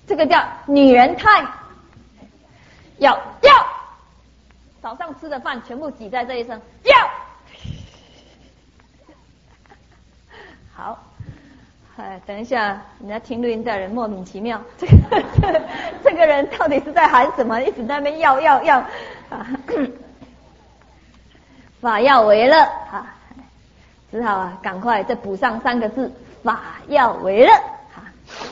这个叫女人态。要早上吃的饭全部挤在这一声要。好，等一下，人家听录音带人莫名其妙，这个人到底是在喊什么？一直在那边要啊，法要为乐啊，只好啊赶快再补上3个字，法要为乐啊。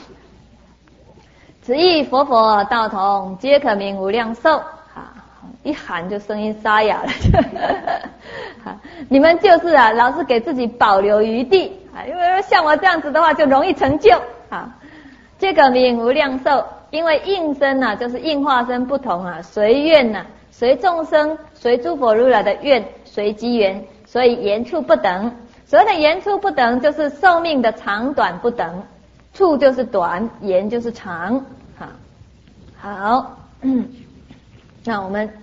此意佛佛道同，皆可名无量寿啊！一喊就声音沙哑了。你们就是啊，老是给自己保留余地啊，因为像我这样子的话，就容易成就啊。皆可名无量寿，因为应身啊，就是应化身不同啊，随愿啊，随众生，随诸佛如来的愿，随机缘，所以言处不等。所谓的言处不等，就是寿命的长短不等，处就是短，言就是长。好，那我们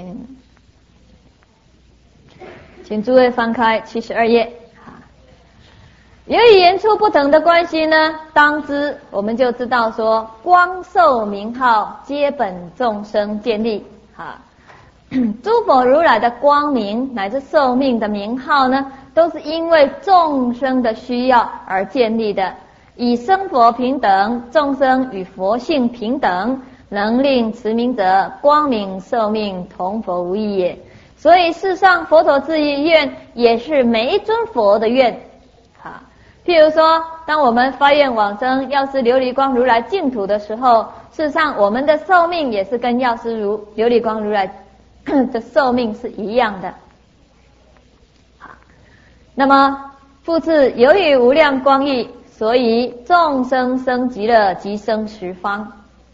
请诸位翻开72页。由于言处不等的关系呢，当知我们就知道说，光寿名号皆本众生建立。诸佛如来的光明乃至寿命的名号呢，都是因为众生的需要而建立的。以生佛平等，众生与佛性平等，能令持名者光明寿命同佛无异也。所以世上佛陀自意愿也是每一尊佛的愿。譬如说，当我们发愿往生药师琉璃光如来净土的时候，事实上我们的寿命也是跟药师琉璃光如来的寿命是一样的。那么复次，由于无量光义，所以众生生极乐，即生十方。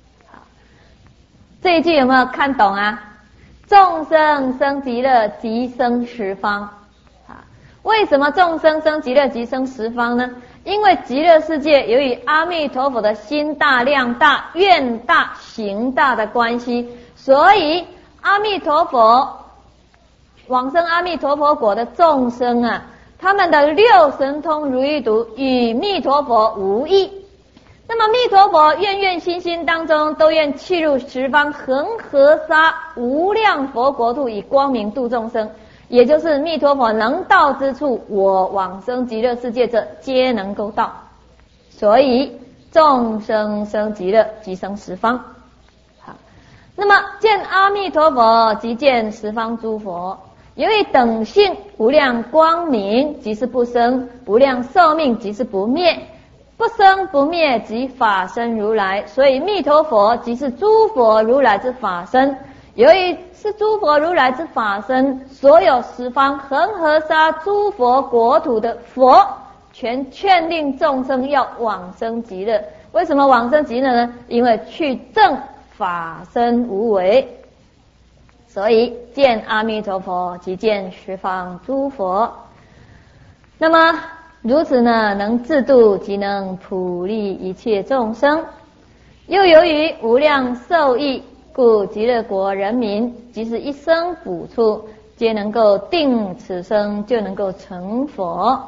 这一句有没有看懂啊？众生生极乐，即生十方。为什么众生生极乐，即生十方呢？因为极乐世界由于阿弥陀佛的心大、量大、愿大、行大的关系，所以阿弥陀佛往生阿弥陀佛国的众生啊，他们的六神通如意毒与弥陀佛无异。那么弥陀佛愿心心当中都愿契入十方恒河沙无量佛国土，以光明度众生。也就是弥陀佛能到之处，我往生极乐世界者皆能够到。所以众生生极乐，即生十方。好，那么见阿弥陀佛，即见十方诸佛。由于等性无量光明，即是不生；无量寿命，即是不灭。不生不灭，即法身如来。所以弥陀佛即是诸佛如来之法身。由于是诸佛如来之法身，所有十方恒河沙诸佛国土的佛，全劝令众生要往生极乐。为什么往生极乐呢？因为去证法身无为。所以见阿弥陀佛，即见十方诸佛。那么如此呢，能自度即能普利一切众生。又由于无量寿益，故极乐国人民即使一生补处，皆能够定此生就能够成佛。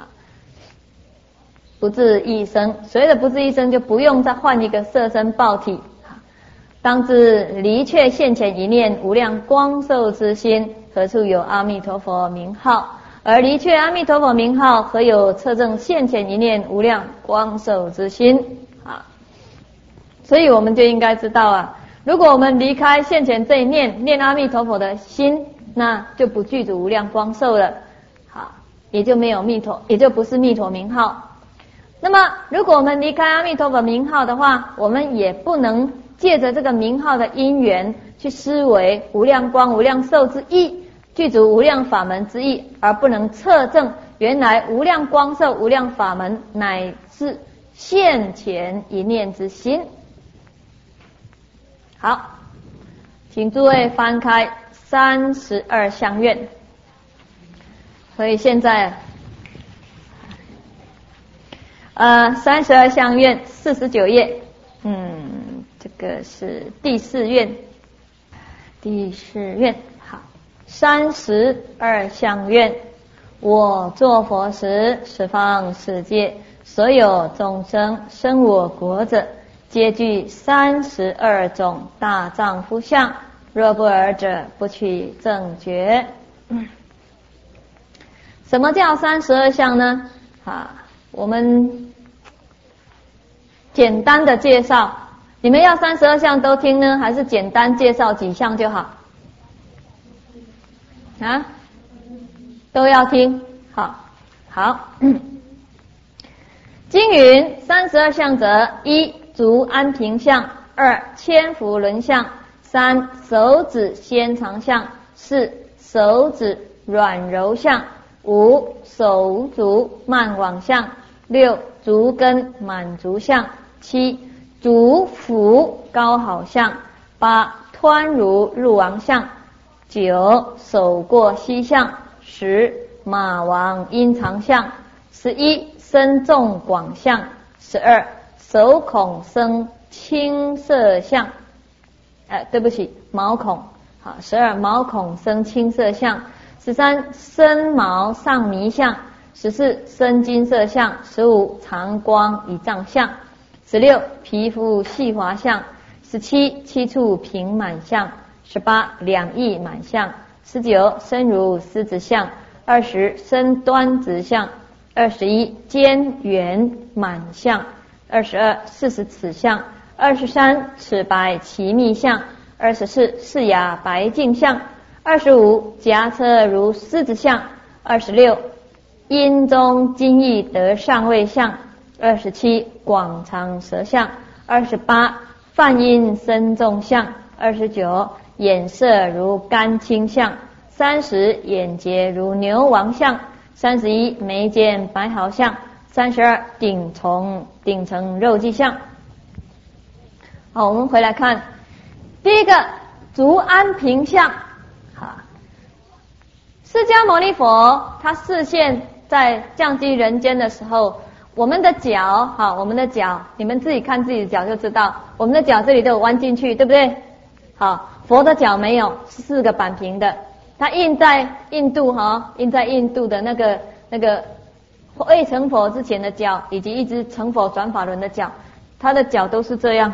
不至一生，所谓的不至一生，就不用再换一个色身报体。当知离却现前一念无量光寿之心，何处有阿弥陀佛名号？而离却阿弥陀佛名号，何有测证现前一念无量光寿之心？所以我们就应该知道啊，如果我们离开现前这一念阿弥陀佛的心，那就不具足无量光寿了。好，也就没有弥陀，也就不是弥陀名号。那么如果我们离开阿弥陀佛名号的话，我们也不能借着这个名号的因缘去思维无量光无量寿之意，具足无量法门之意，而不能测证原来无量光寿无量法门乃是现前一念之心。好，请诸位翻开32相愿。所以现在32相愿49页，这个是第四愿。好，32相愿。我作佛时，十方世界所有众生生我国者， 皆具32种大丈夫相，若不尔者，不取正觉。什么叫32相呢？我们简单的介绍，你们要32相都听呢，还是简单介绍几项就好？都要听。好。经云32相者：一、足安平相；二、千佛轮相；三、手指纤长相；四、手指软柔相；五、手足慢往相；六、足根满足相；七、足腹高好相；八、湍如入王相；九、手过膝相；十、马王阴长相；11、身重广相；12、手孔生青色相。对不起，毛孔。好，12、毛孔生青色相；13、身毛上迷相；14、深金色相；15、长光以丈相；16、皮肤细滑相；17、七处平满相；18、两翼满相；19、身如狮子相；20、身端直相；21、肩圆满相；22、40齿相；23、齿白齐密相；24、四牙白净相；25、颊车如狮子相；26、阴中金翼得上位相； 27、广长舌相； 28、泛阴深重相； 29、眼色如甘青相； 30、眼睫如牛王相； 31、眉间白毫相； 32、顶层肉髻相。好，我们回来看第一个足安平相。释迦牟尼佛他示现在降济人间的时候，我们的脚，你们自己看自己的脚就知道，我们的脚这里都有弯进去，对不对？好，佛的脚没有，是4个板平的。它印在印度的那个未成佛之前的脚，以及一只成佛转法轮的脚，他的脚都是这样。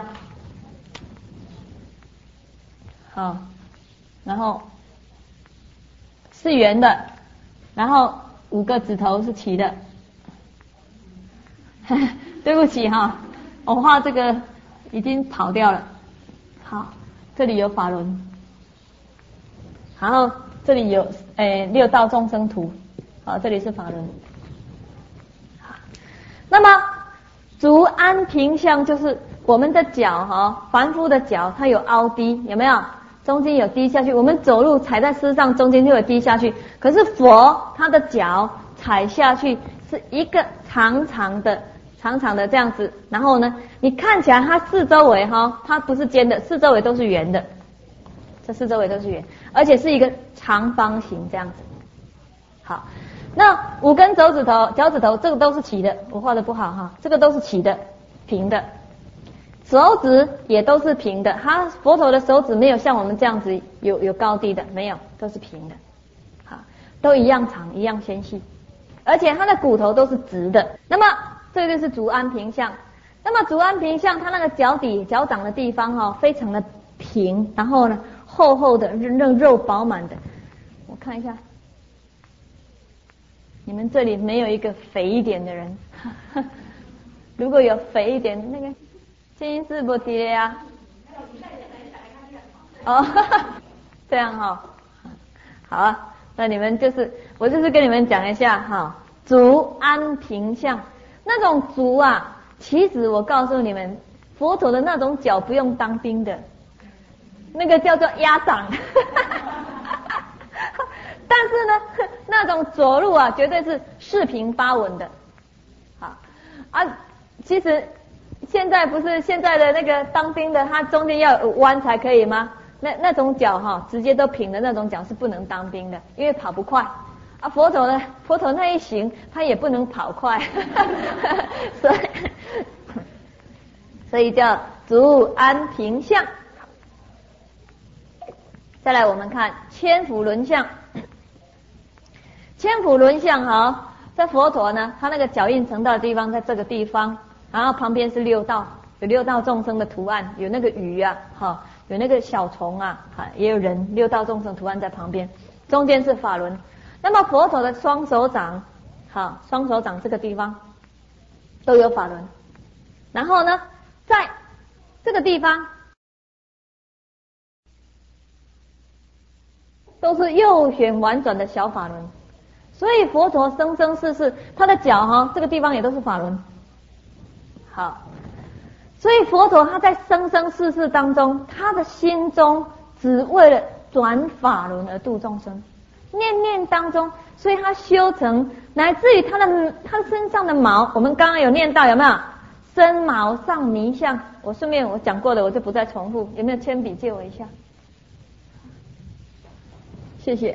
好，然后是圆的，然后5个指头是齐的。对不起我画这个已经跑掉了。好，这里有法轮，然后这里有6道众生图。好，这里是法轮。那么足安平相就是我们的脚凡夫的脚它有凹低，有没有？中间有低下去，我们走路踩在丝上，中间就会低下去。可是佛他的脚踩下去是一个长长的这样子，然后呢，你看起来它四周围它不是尖的，四周围都是圆的，这四周围都是圆，而且是一个长方形这样子。好，那5根脚趾头这个都是齐的，我画的不好这个都是齐的，平的。手指也都是平的，佛陀的手指没有像我们这样子有高低的，没有，都是平的。好，都一样长，一样纤细，而且它的骨头都是直的。那么这个是足安平相。那么足安平相，它那个脚掌的地方非常的平，然后呢厚厚的肉饱满的。我看一下，你们这里没有一个肥一点的人？如果有肥一点，那个金是不低呀？这样好啊。那你们我就是跟你们讲一下足安平相。那种足其实我告诉你们，佛陀的那种脚不用当兵的，那个叫做鸭掌。但是呢，那种着陆绝对是四平八稳的。其实现在不是现在的那个当兵的，他中间要有弯才可以吗？那种脚直接都平的那种脚是不能当兵的，因为跑不快。佛陀那一行他也不能跑快。所以叫足安平相。再来我们看千佛轮相。千佛轮相在佛陀呢，他那个脚印成道的地方在这个地方，然后旁边是6道， 有六道众生的图案，有那个鱼啊，哈，有那个小虫啊，也有人，六道众生图案在旁边，中间是法轮。那么佛陀的双手掌，好，双手掌这个地方都有法轮。然后呢，在这个地方都是右旋婉转的小法轮。所以佛陀生生世世，他的脚哈，这个地方也都是法轮。好，所以佛陀他在生生世世当中，他的心中只为了转法轮而度众生，念念当中，所以他修成，乃至于他身上的毛，我们刚刚有念到有没有？身毛上弥相，我顺便我讲过的，我就不再重复。有没有铅笔借我一下？谢谢。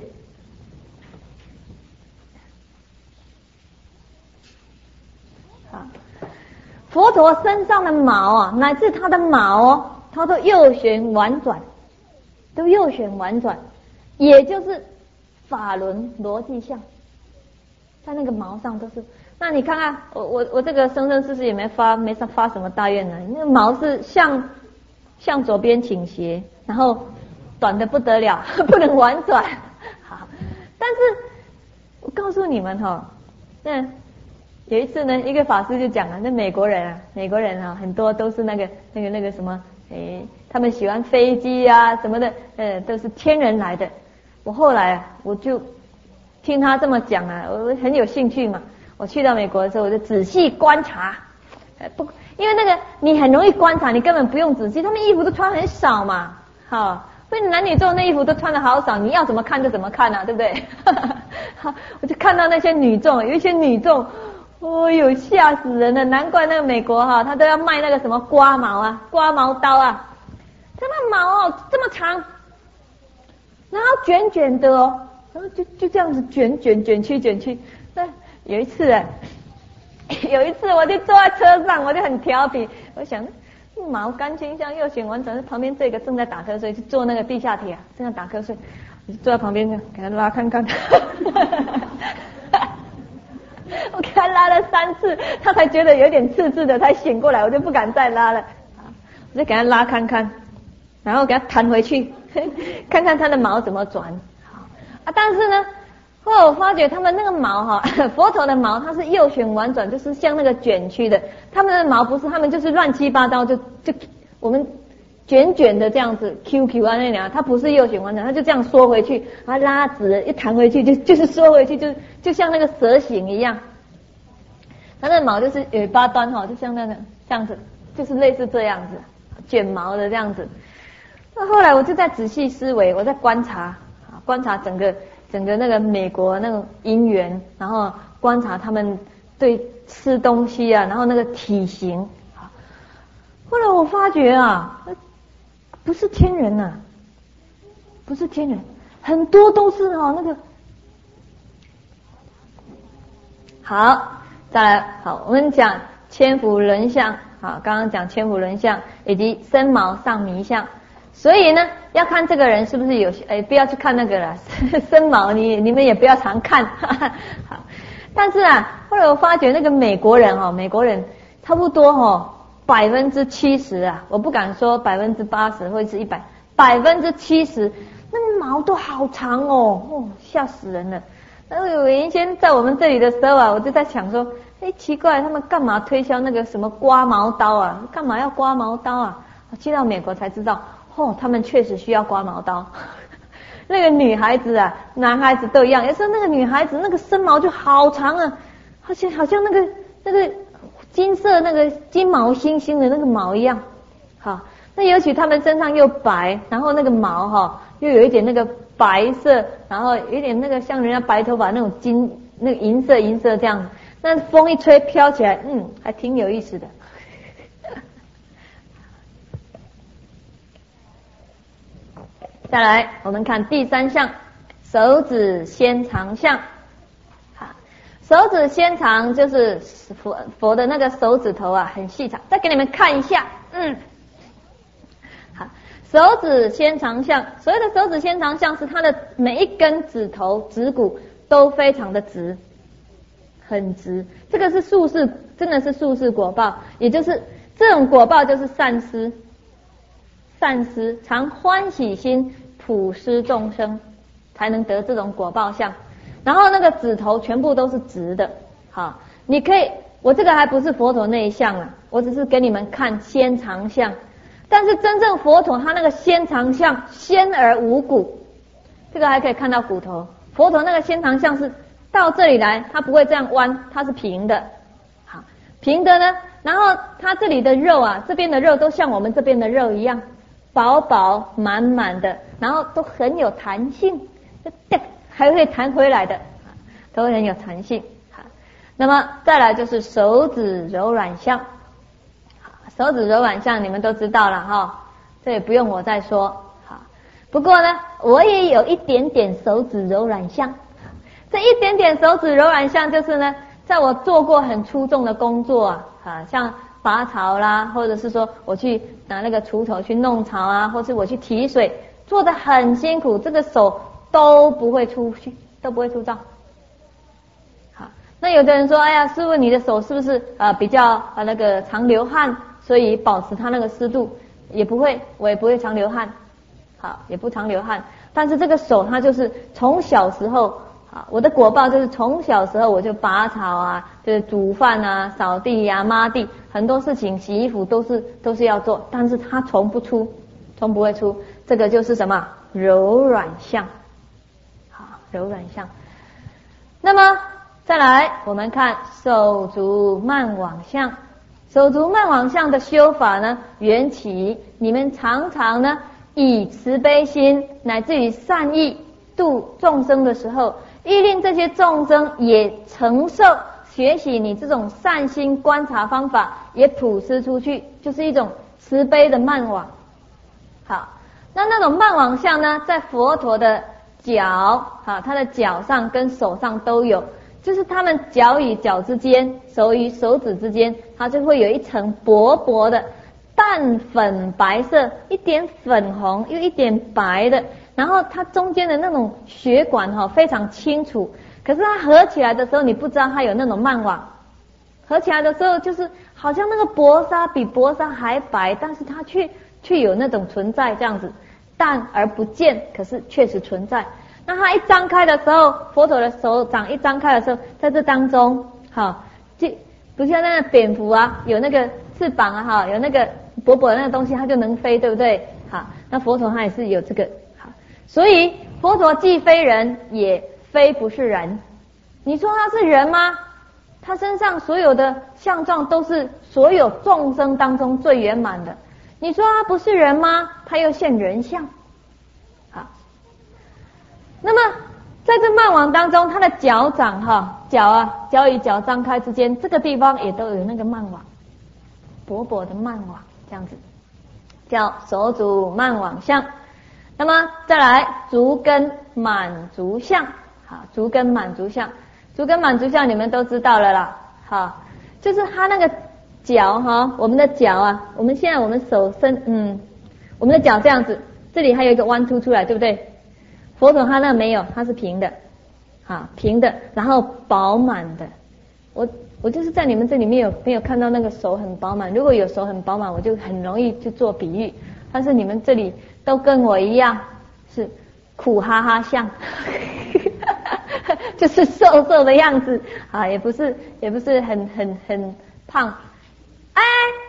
好，佛陀身上的毛啊，乃至他的毛哦，他都右旋婉转，都右旋婉转，也就是法轮逻辑相，在那个毛上都是。那你看看我这个生生世世也没发什么大愿呢，那个毛是向左边倾斜，然后短的不得了，不能婉转。好，但是我告诉你们哈，那有一次呢，一个法师就讲了，那美国人啊，很多都是那个什么，他们喜欢飞机啊什么的，都是天人来的。我后来我就听他这么讲啊，我很有兴趣嘛。我去到美国的时候，我就仔细观察，因为那个你很容易观察，你根本不用仔细，他们衣服都穿很少嘛，好，所以男女众那衣服都穿的好少，你要怎么看就怎么看啊，对不对？好，我就看到那些女众，有一些女众。哦哟，吓死人了！难怪那个美国哈，他都要卖那个什么刮毛刀啊，他那毛哦这么长，然后卷卷的哦，然后就这样子卷去。那有一次我就坐在车上，我就很调皮，我想毛干清香右旋婉转，旁边这个正在打瞌睡，就坐那个地下铁正在打瞌睡，我就坐在旁边给他拉看看。我给他拉了3次，他才觉得有点刺刺的，才醒过来，我就不敢再拉了。我就给他拉看看，然后给他弹回去，看看他的毛怎么转。啊，但是呢，后来我发觉他们那个毛哈，佛陀的毛它是右旋婉转，就是像那个卷曲的，他们的毛不是，他们就是乱七八糟，就我们卷的这样子 QQ 啊那样，它不是右旋婉转，它就这样缩回去，然后拉直一弹回去，就是缩回去，就像那个蛇形一样。它的毛就是尾巴端哈，就像那个这样子，就是类似这样子卷毛的这样子。那后来我就在仔细思维，我在观察整个那个美国那种因缘，然后观察他们对吃东西啊，然后那个体型。后来我发觉啊，不是天人呐，不是天人，很多都是那个。好，再来，好，我们讲千佛轮相，好，刚刚讲千佛轮相以及身毛上弥相，所以呢，要看这个人是不是有，不要去看那个了，身毛你们也不要常看，好，但是啊，后来我发觉那个美国人差不多70%啊，我不敢说80%或者是100%，70%那个毛都好长哦，吓死人了。那我原先在我们这里的时候啊，我就在想说，奇怪，他们干嘛推销那个什么刮毛刀啊？干嘛要刮毛刀啊？我去到美国才知道，他们确实需要刮毛刀。那个女孩子啊，男孩子都一样，有时候那个女孩子那个身毛就好长啊，好像那个金色那个金毛星星的那个毛一样。好，那尤其他们身上又白，然后那个毛又有一点那个白色，然后有点那个像人家白头发那种那个银色这样，那风一吹飘起来，还挺有意思的。再来，我们看第3项，手指纤长相。好，手指纤长就是佛的那个手指头啊，很细长。再给你们看一下，好，手指纤长相，所谓的手指纤长相是它的每一根指头指骨都非常的直，很直。这个是术士，真的是术士果报，也就是这种果报就是善施，善施常欢喜心普施众生，才能得这种果报相。然后那个指头全部都是直的，好，你可以，我这个还不是佛陀那一相啊，我只是给你们看纤长相。但是真正佛陀他那个纤长相纤而无骨，这个还可以看到骨头。佛陀那个纤长相是到这里来，它不会这样弯，它是平的，好，平的呢，然后它这里的肉啊，这边的肉都像我们这边的肉一样，饱饱满满的，然后都很有弹性，还会弹回来的，都很有弹性。好，那么再来就是手指柔软相。手指柔软相你们都知道了哈，这也不用我再说。好，不过呢，我也有一点点手指柔软相。这一点点手指柔软相就是呢，在我做过很出众的工作啊，像拔草啦，或者是说我去拿那个锄头去弄草啊，或是我去提水，做得很辛苦，这个手都不会出去，都不会出障。好，那有的人说，哎呀，师父你的手是不是比较那个常流汗？所以保持它那个湿度也不会，我也不会常流汗，好，也不常流汗。但是这个手它就是从小时候，好，我的果报就是从小时候我就拔草啊，就是煮饭啊、扫地啊、抹地，很多事情洗衣服都是要做，但是它从不会出，这个就是什么柔软相，好，柔软相。那么再来我们看手足慢往相。手足慢往相的修法呢，缘起你们常常呢以慈悲心乃至于善意度众生的时候，亦令这些众生也承受学习你这种善心观察方法，也普施出去，就是一种慈悲的慢往。好，那种慢往相呢，在佛陀的脚，好，他的脚上跟手上都有。就是他们脚与脚之间，手与手指之间，它就会有一层薄薄的淡粉白色，一点粉红又一点白的，然后它中间的那种血管非常清楚，可是它合起来的时候，你不知道它有那种慢往，合起来的时候就是好像那个薄纱比薄纱还白，但是它却有那种存在，这样子淡而不见，可是确实存在。那它一张开的时候，佛陀的手掌一张开的时候，在这当中，好，就不像那个蝙蝠啊，有那个翅膀啊，哈，有那个薄薄的那个东西，它就能飞，对不对？好，那佛陀它也是有这个，好，所以佛陀既非人，也非不是人。你说他是人吗？他身上所有的相状都是所有众生当中最圆满的。你说他不是人吗？他又现人相。那么在这慢往当中，他的脚掌脚与脚张开之间，这个地方也都有那个慢往，薄薄的慢往，这样子叫手足慢往相。那么再来足跟满足相，好，足跟满足相，足跟满足相你们都知道了啦，好，就是他那个脚我们的脚啊，我们现在我们手伸，我们的脚这样子，这里还有一个弯凸出来，对不对？佛陀他那没有，他是平的，好，平的，然后饱满的。我就是在你们这里没有看到那个手很饱满，如果有手很饱满，我就很容易去做比喻。但是你们这里都跟我一样是苦哈哈相，就是瘦瘦的样子啊，也不是很胖，哎，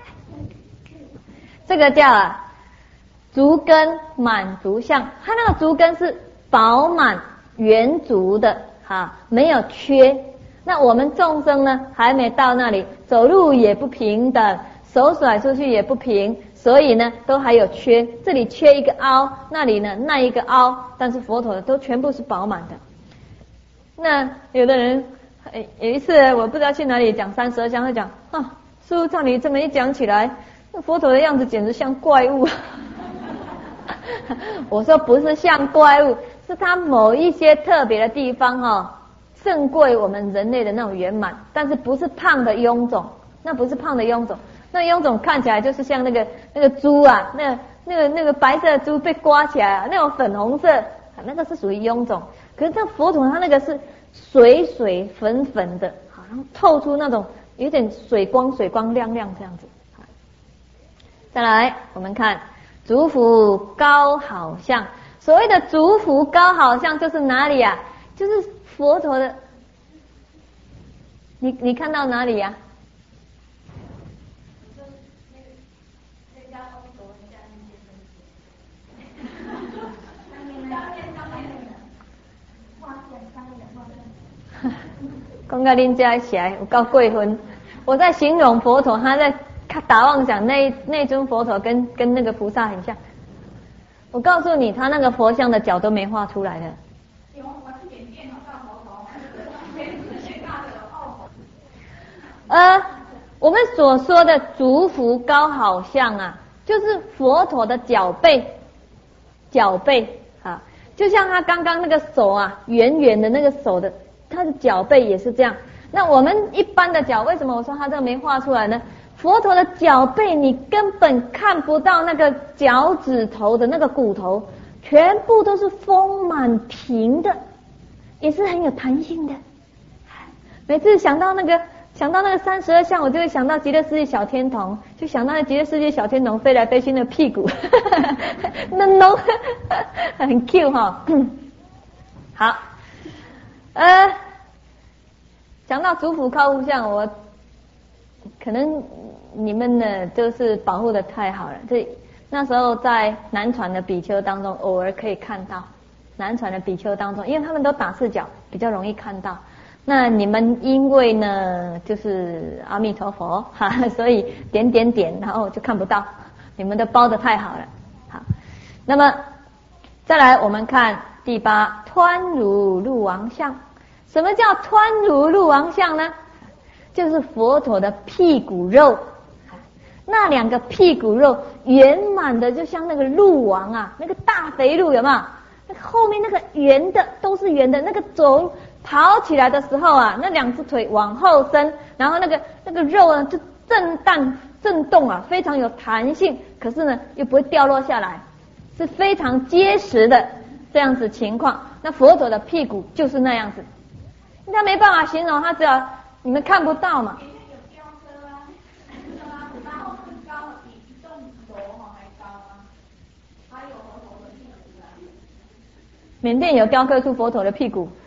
这个叫足跟满足相，它那个足跟是饱满圆足的，没有缺。那我们众生呢，还没到那里，走路也不平等，手甩出去也不平，所以呢都还有缺，这里缺一个凹，那里呢那一个凹，但是佛陀的都全部是饱满的。那有的人有一次我不知道去哪里讲32相，他讲师父照你这么一讲起来，那佛陀的样子简直像怪物。我说不是像怪物，是他某一些特别的地方胜过于我们人类的那种圆满，但是不是胖的臃肿，那不是胖的臃肿，那臃肿看起来就是像那个猪啊，那个白色的猪被刮起来那种粉红色，那个是属于臃肿。可是这佛陀他那个是水水粉粉的，好像透出那种有点水光亮亮这样子。 再来，我们看足脯高好相。所谓的足脯高好相就是哪里啊？就是佛陀的。你看到哪里呀？讲到恁家写有够过分。我在形容佛陀，他在打妄想，那尊佛陀跟那个菩萨很像。我告诉你，他那个佛像的脚都没画出来的。我们所说的足脯高好相啊，就是佛陀的脚背啊，就像他刚刚那个手啊，圆圆的那个手的，他的脚背也是这样。那我们一般的脚，为什么我说他这个没画出来呢？佛陀的脚背你根本看不到那个脚趾头的那个骨头，全部都是丰满平的，也是很有弹性的。每次想到那个32相，我就会想到极乐世界小天童，就想到极乐世界小天童飞来飞去的屁股，嫩嫩，很 Q 哈。好，讲到足脯高好相，我可能你们呢就是保护的太好了。那时候在南传的比丘当中，偶尔可以看到南传的比丘当中，因为他们都打赤脚，比较容易看到。那你们因为呢就是阿弥陀佛哈，所以点点点，然后就看不到。你们都包得太好了。好，那么再来我们看第8，湍如鹿王相。什么叫湍如鹿王相呢？就是佛陀的屁股肉，那2个屁股肉圆满的，就像那个鹿王啊，那个大肥鹿有没有？那个后面那个圆的都是圆的，那个走跑起来的时候啊，那2只腿往后伸，然后那个肉呢就震动啊，非常有弹性，可是呢又不会掉落下来，是非常结实的这样子情况。那佛陀的屁股就是那样子，他没办法形容，他只要你们看不到嘛。缅甸有雕刻出佛陀的屁股。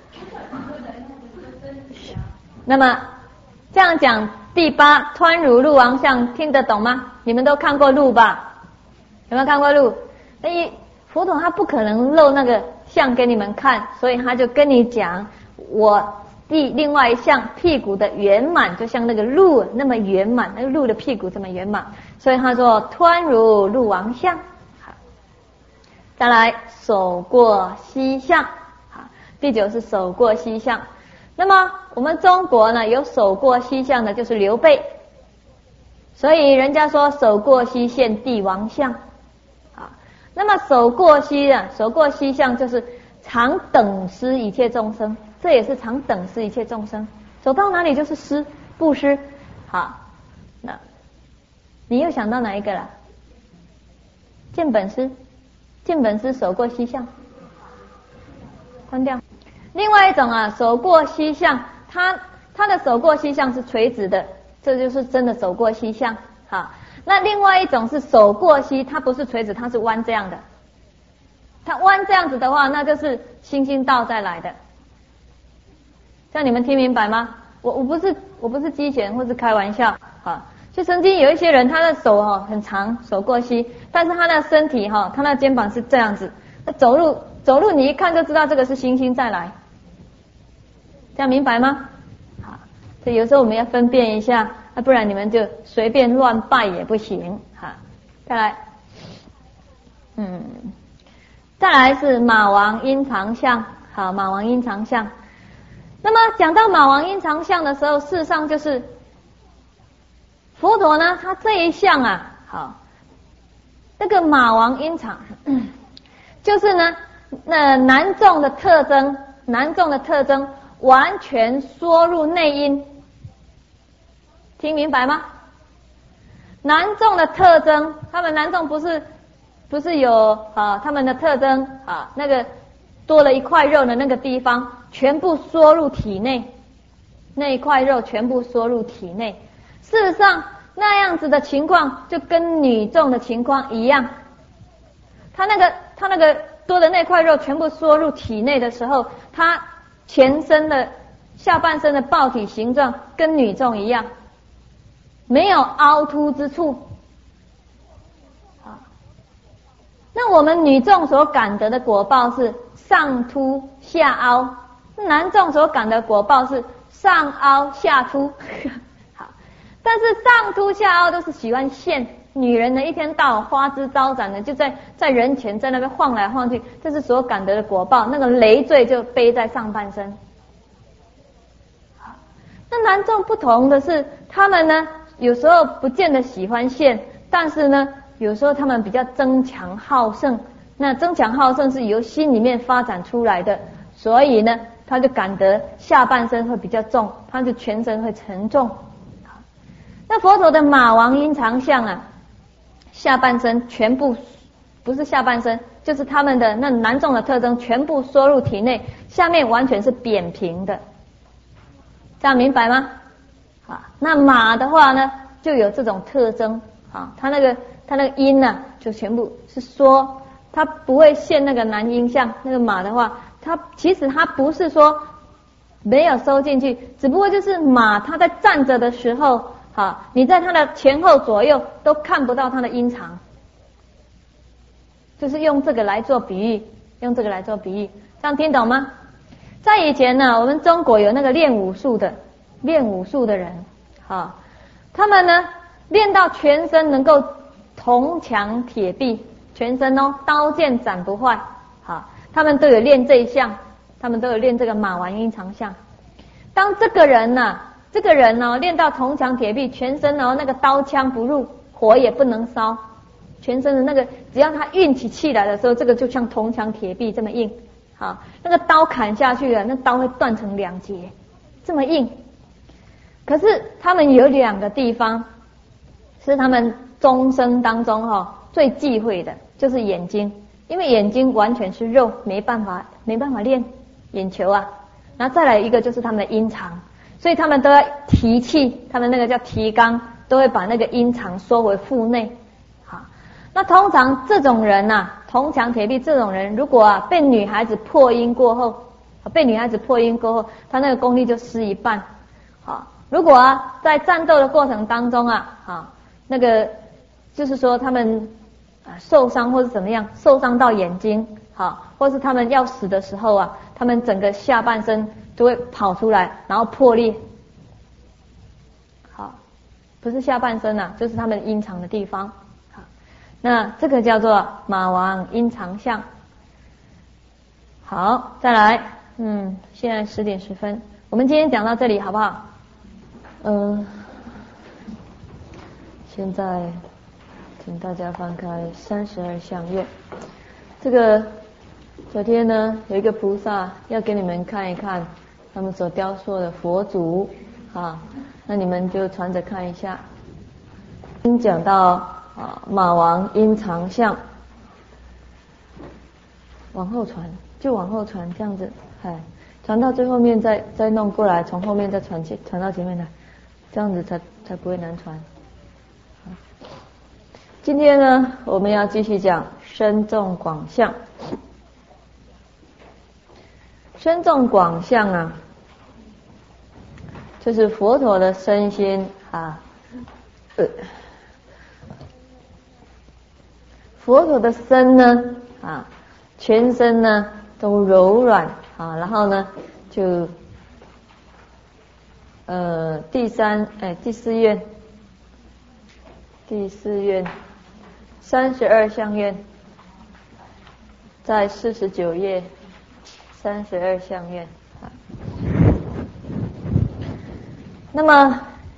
那么这样讲第8，湍如鹿王相，听得懂吗？你们都看过鹿吧？有没有看过鹿？佛陀他不可能露那个相给你们看，所以他就跟你讲，我另外一项屁股的圆满，就像那个鹿那么圆满，那个鹿的屁股这么圆满，所以他说湍如鹿王相。好，再来手过膝相。好，第9是手过膝相。那么我们中国呢有手过膝相的就是刘备，所以人家说手过膝现帝王相。好，那么手过膝相就是常等施一切众生，这也是常等施一切众生，走到哪里就是施布施。好，那你又想到哪一个了？见本师手过膝相，关掉。另外一种啊，手过膝相，他的手过膝相是垂直的，这就是真的手过膝相。好，那另外一种是手过膝，它不是垂直，它是弯这样的。它弯这样子的话，那就是星星倒再来的。这样你们听明白吗？我不是机器人或是开玩笑啊。就曾经有一些人，他的手很长，手过膝，但是他的身体他的肩膀是这样子，他走路你一看就知道这个是星星再来。这样明白吗？好，所以有时候我们要分辨一下，不然你们就随便乱拜也不行。好，再来，再来是马王阴长相。好，马王阴长相。那么讲到马王阴长相的时候，事实上就是佛陀呢，他这一项啊，好，这个马王阴长，就是呢，男众的特征完全缩入内阴，听明白吗？男众的特征，他们男众不是有他们的特征那个多了一块肉的那个地方，全部缩入体内，那一块肉全部缩入体内。事实上， 那样子的情况就跟女众的情况一样，他那个多的那块肉全部缩入体内的时候，他全身的下半身的抱体形状跟女众一样，没有凹凸之处。那我们女众所感得的果报是上凸下凹，男众所感的果报是上凹下凸。好，但是上凸下凹都是喜欢现，女人呢一天到晚花枝招展的，就在人前在那边晃来晃去，这是所感得的果报，那个累赘就背在上半身。那男众不同的是，他们呢有时候不见得喜欢现，但是呢有时候他们比较争强好胜，那争强好胜是由心里面发展出来的，所以呢他就感得下半身会比较重，他就全身会沉重。那佛陀的马王阴长相啊，下半身全部不是下半身，就是他们的那男众的特征全部缩入体内，下面完全是扁平的，这样明白吗？啊，那马的话呢就有这种特征啊，它那个阴呢就全部是缩，它不会现那个男阴相。那个马的话，它其实它不是说没有收进去，只不过就是马它在站着的时候，好，你在它的前后左右都看不到它的阴长，就是用这个来做比喻，用这个来做比喻，这样听懂吗？在以前呢，我们中国有那个练武术的人，好，他们呢练到全身能够铜墙铁壁，全身刀剑斩不坏，好，他们都有练这一项，他们都有练这个马王阴长相。当这个人练到铜墙铁壁，全身那个刀枪不入，火也不能烧，全身的那个只要他运起气来的时候，这个就像铜墙铁壁这么硬，好，那个刀砍下去了，那刀会断成两截，这么硬。可是他们有两个地方是他们终生当中最忌讳的，就是眼睛，因为眼睛完全是肉，没办法练眼球啊。然后再来一个就是他们的阴长，所以他们都要提气，他们那个叫提肛，都会把那个阴长缩回腹内。好，那通常这种人铜墙铁壁这种人，如果被女孩子破阴过后，他那个功力就失一半。好，如果在战斗的过程当中那个就是说他们受伤或是怎么样，受伤到眼睛，好，或是他们要死的时候他们整个下半身就会跑出来，然后破裂。好，不是下半身就是他们阴长的地方。好，那这个叫做马王阴长相。好，再来，现在10点10分，我们今天讲到这里好不好？现在请大家翻开32相愿。这个昨天呢有一个菩萨要给你们看一看他们所雕塑的佛祖那你们就传着看一下。讲到马王阴长相，往后传，就往后传这样子，传到最后面再弄过来，从后面再传到前面来，这样子才不会难传。今天呢我们要继续讲深重广相。深重广相就是佛陀的身心佛陀的身呢全身呢都柔软然后呢就第四愿32相愿，在49页32相愿。那么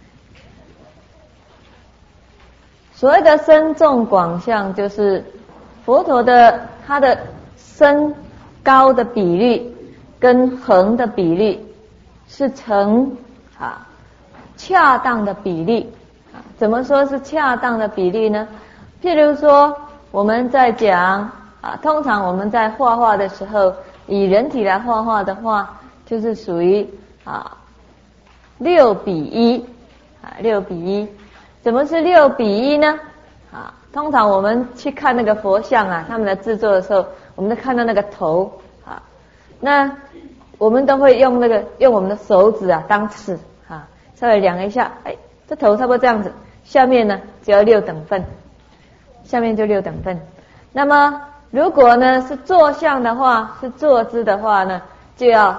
所谓的深重广相，就是佛陀的他的身高的比例跟横的比例是成恰当的比例。怎么说是恰当的比例呢？譬如说我们在讲通常我们在画画的时候，以人体来画画的话，就是属于6:1，6:1。 怎么是6:1呢？啊，通常我们去看那个佛像啊，他们的制作的时候，我们都看到那个头啊，那我们都会用我们的手指啊当尺啊，稍微量一下，哎，这头差不多这样子，下面呢只要6等份，下面就6等份。那么如果呢是坐像的话，是坐姿的话呢，就要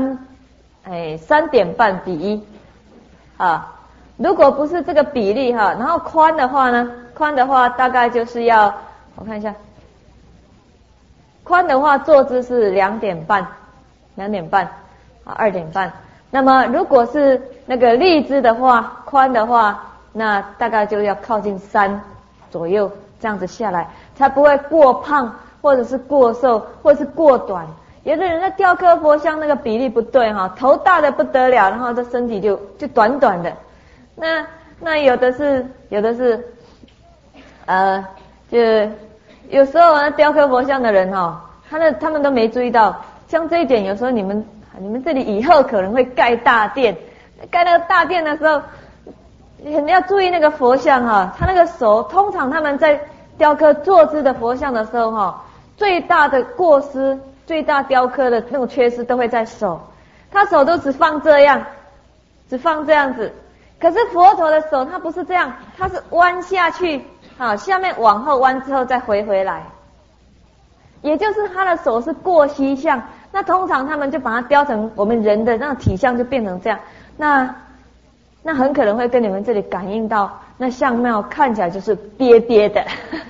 3.5:1啊。如果不是这个比例哈，然后宽的话呢，宽的话大概就是要，我看一下，宽的话坐姿是2.5啊，2.5。那么如果是那个立姿的话，宽的话，那大概就要靠近3左右，这样子下来，才不会过胖，或者是过瘦，或者是过短。有的人在雕刻佛像那个比例不对哈，头大的不得了，然后这身体就短短的。那有的是，就有时候雕刻佛像的人哈，他们都没注意到，像这一点，有时候你们这里以后可能会盖大殿，盖那个大殿的时候，你要注意那个佛像哈，他那个手，通常他们在雕刻坐姿的佛像的时候哈，最大的过失，最大雕刻的那种缺失都会在手，他手都只放这样子。可是佛陀的手他不是这样，他是弯下去，好，下面往后弯之后再回来，也就是他的手是过膝相。那通常他们就把它雕成我们人的那种体相，就变成这样。那很可能会跟你们这里感应到，那相貌看起来就是憋憋的。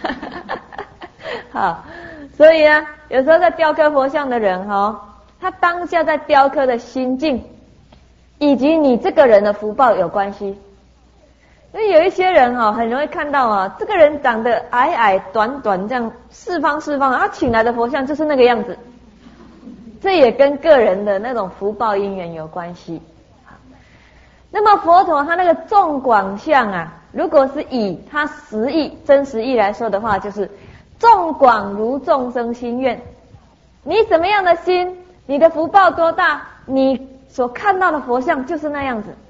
好，所以呢，有时候在雕刻佛像的人他当下在雕刻的心境，以及你这个人的福报有关系。因为有一些人很容易看到这个人长得矮矮短短这样四方，他请来的佛像就是那个样子，这也跟个人的那种福报因缘有关系。那么佛陀他那个众广相如果是以他真实意来说的话，就是众广如众生心愿。你什么样的心，你的福报多大，你所看到的佛像就是那样子。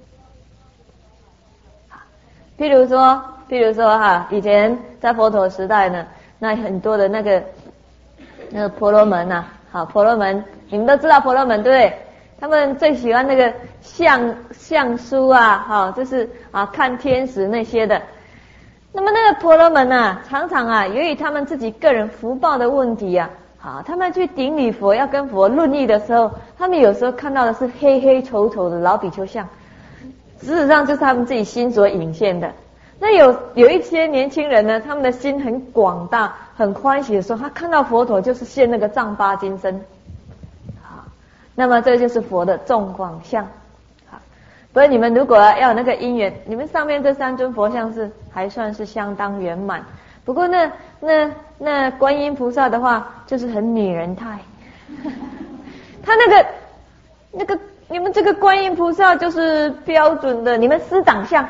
譬如说以前在佛陀时代呢，那很多的那个婆罗门婆罗门你们都知道婆罗门对不对？他们最喜欢那个相书就是看天时那些的。那么那个婆罗门常常由于他们自己个人福报的问题他们去顶礼佛要跟佛论议的时候，他们有时候看到的是黑黑丑丑的老比丘像，事实上就是他们自己心所引现的。那有一些年轻人呢，他们的心很广大很欢喜的时候，他看到佛陀就是现那个丈八金身。那么这就是佛的众广相。所以你们如果要有那个因缘，你们上面这3尊佛像是还算是相当圆满。不过那观音菩萨的话就是很女人态。他那个你们这个观音菩萨就是标准的你们师长相。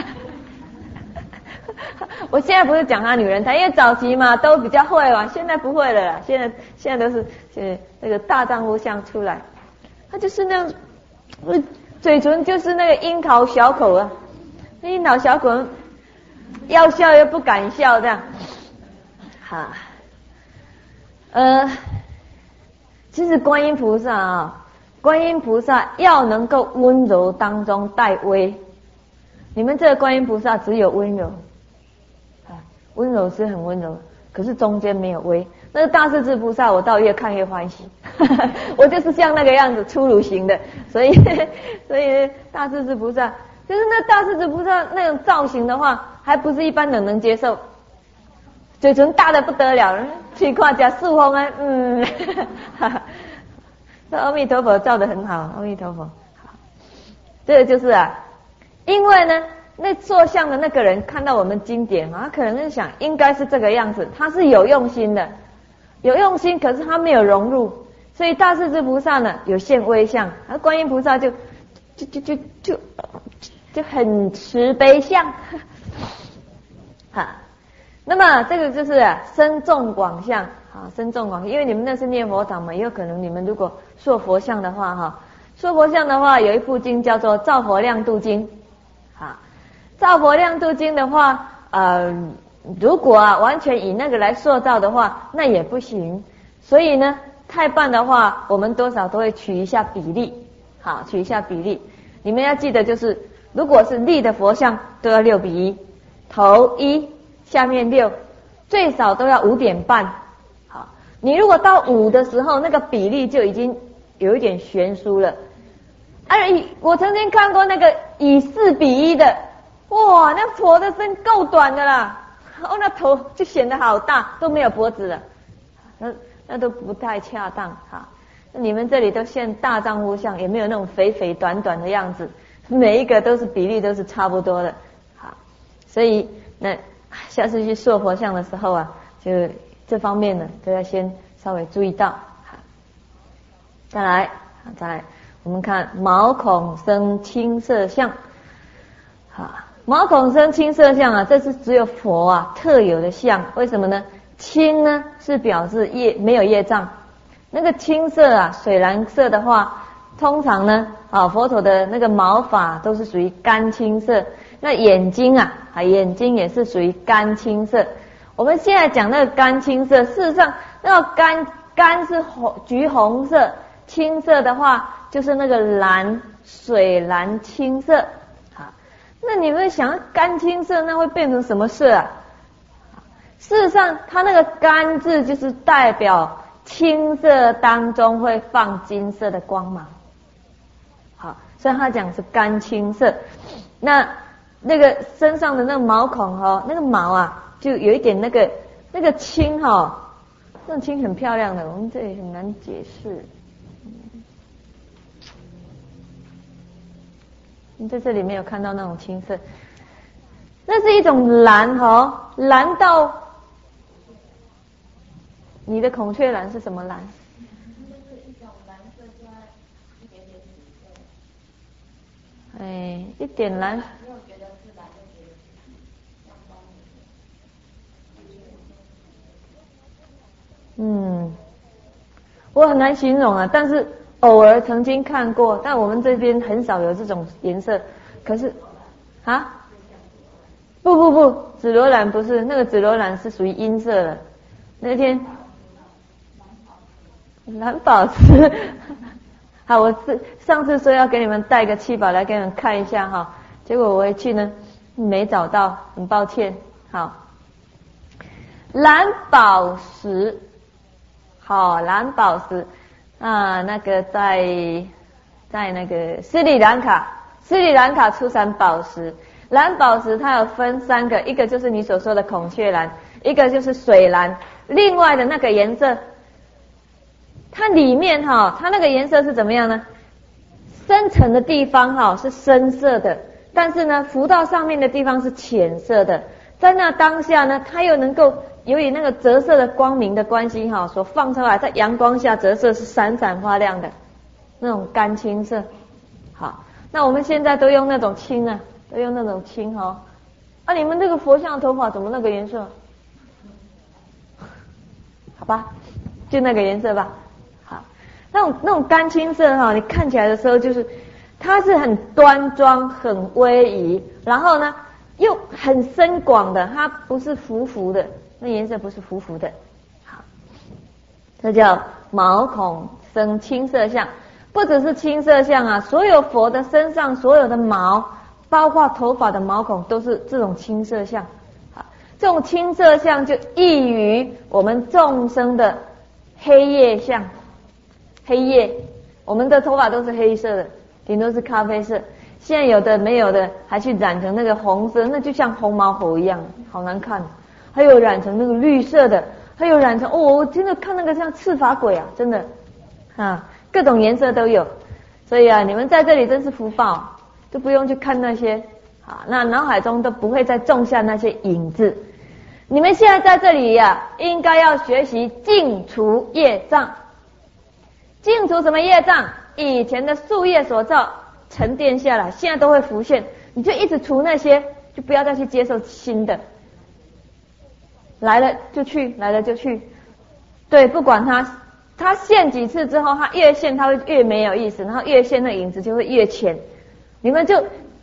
我现在不是讲他女人态，因为早期嘛都比较会嘛，现在不会了啦，现在都是那个大丈夫相出来，他就是那样，嘴唇就是那个樱桃小口那樱桃小口要笑又不敢笑这样。其实观音菩萨要能够温柔当中带威，你们这个观音菩萨只有温柔温柔是很温柔，可是中间没有威。那个大势至菩萨我倒越看越欢喜。我就是像那个样子粗鲁型的，所以大势至菩萨就是那大势至菩萨那种造型的话，还不是一般人能接受，嘴唇大的不得了，去看加素风这阿弥陀佛造得很好，阿弥陀佛。好，这个就是因为呢那做像的那个人看到我们经典他可能是想应该是这个样子，他是有用心的，可是他没有融入，所以大势至菩萨呢有现威相，而观音菩萨就很慈悲相。那么这个就是深众广相深众广相，因为你们那是念佛堂嘛，也有可能你们如果说佛像的话说佛像的话有一部经叫做《造佛量度经》。 造佛量度经的话，如果完全以那个来塑造的话，那也不行。所以呢，太半的话，我们多少都会取一下比例，好，取一下比例。你们要记得，就是如果是立的佛像，都要6:1，头1，下面6，最少都要5.5。好，你如果到5的时候，那个比例就已经有一点悬殊了。我曾经看过那个以4:1的，哇，那佛的身够短的啦，那头就显得好大，都没有脖子了，那都不太恰当哈。你们这里都现大丈夫像，也没有那种肥肥短短的样子，每一个都是比例都是差不多的，好，所以那下次去塑佛像的时候就这方面呢都要先稍微注意到。好，再来，我们看毛孔生青色相。好，毛孔生青色相这是只有佛特有的相。为什么呢？青呢是表示没有业障。那个青色水蓝色的话，通常呢佛陀的那个毛发都是属于干青色。那眼睛眼睛也是属于干青色。我们现在讲那个干青色，事实上那个干是橘红色，青色的话就是那个蓝，水蓝青色。好，那你们想干青色那会变成什么色事实上它那个干字就是代表青色当中会放金色的光芒。好，所以他讲是干青色。那个身上的那个毛孔那个毛就有一点那个青那种青很漂亮的，我们这里很难解释。你在这里没有看到那种青色，那是一种蓝蓝到你的孔雀蓝是什么蓝？ 就是一种蓝色加一点点紫色。 一点蓝。 没有觉得是蓝，就觉得是阳光的。 我很难形容但是偶尔曾经看过，但我们这边很少有这种颜色。可是不，紫罗兰不是，那个紫罗兰是属于阴色的。那天蓝宝石好，我上次说要给你们带个七宝来给你们看一下结果我回去呢没找到，很抱歉。好，蓝宝石，蓝宝石那个在那个斯里兰卡出产宝石。蓝宝石它有分3个，一个就是你所说的孔雀蓝，一个就是水蓝，另外的那个颜色，它里面它那个颜色是怎么样呢？深层的地方是深色的，但是呢浮到上面的地方是浅色的。在那当下呢，它又能够由于那个折射的光明的关系所放出来，在阳光下折射是闪闪发亮的那种干青色。好，那我们现在都用那种青都用那种青你们这个佛像的头发怎么那个颜色？好吧，就那个颜色吧。好，那种干青色你看起来的时候就是它是很端庄很威仪，然后呢又很深广的，它不是浮浮的，那颜色不是浮浮的。好，这叫毛孔生青色相。不只是青色相所有佛的身上所有的毛，包括头发的毛孔都是这种青色相。好，这种青色相就异于我们众生的黑夜相。黑夜，我们的头发都是黑色的，顶多是咖啡色。现在有的没有的还去染成那个红色，那就像红毛猴一样，好难看。还有染成那个绿色的，还有染成我真的看那个像赤发鬼真的各种颜色都有。所以你们在这里真是福报，都不用去看那些那脑海中都不会再种下那些影子。你们现在在这里应该要学习净除业障。净除什么业障？以前的宿业所造沉淀下来，现在都会浮现，你就一直除那些，就不要再去接受新的。来了就去，来了就去。对，不管它现几次之后，它越现它会越没有意思，然后越现那影子就会越浅。你们就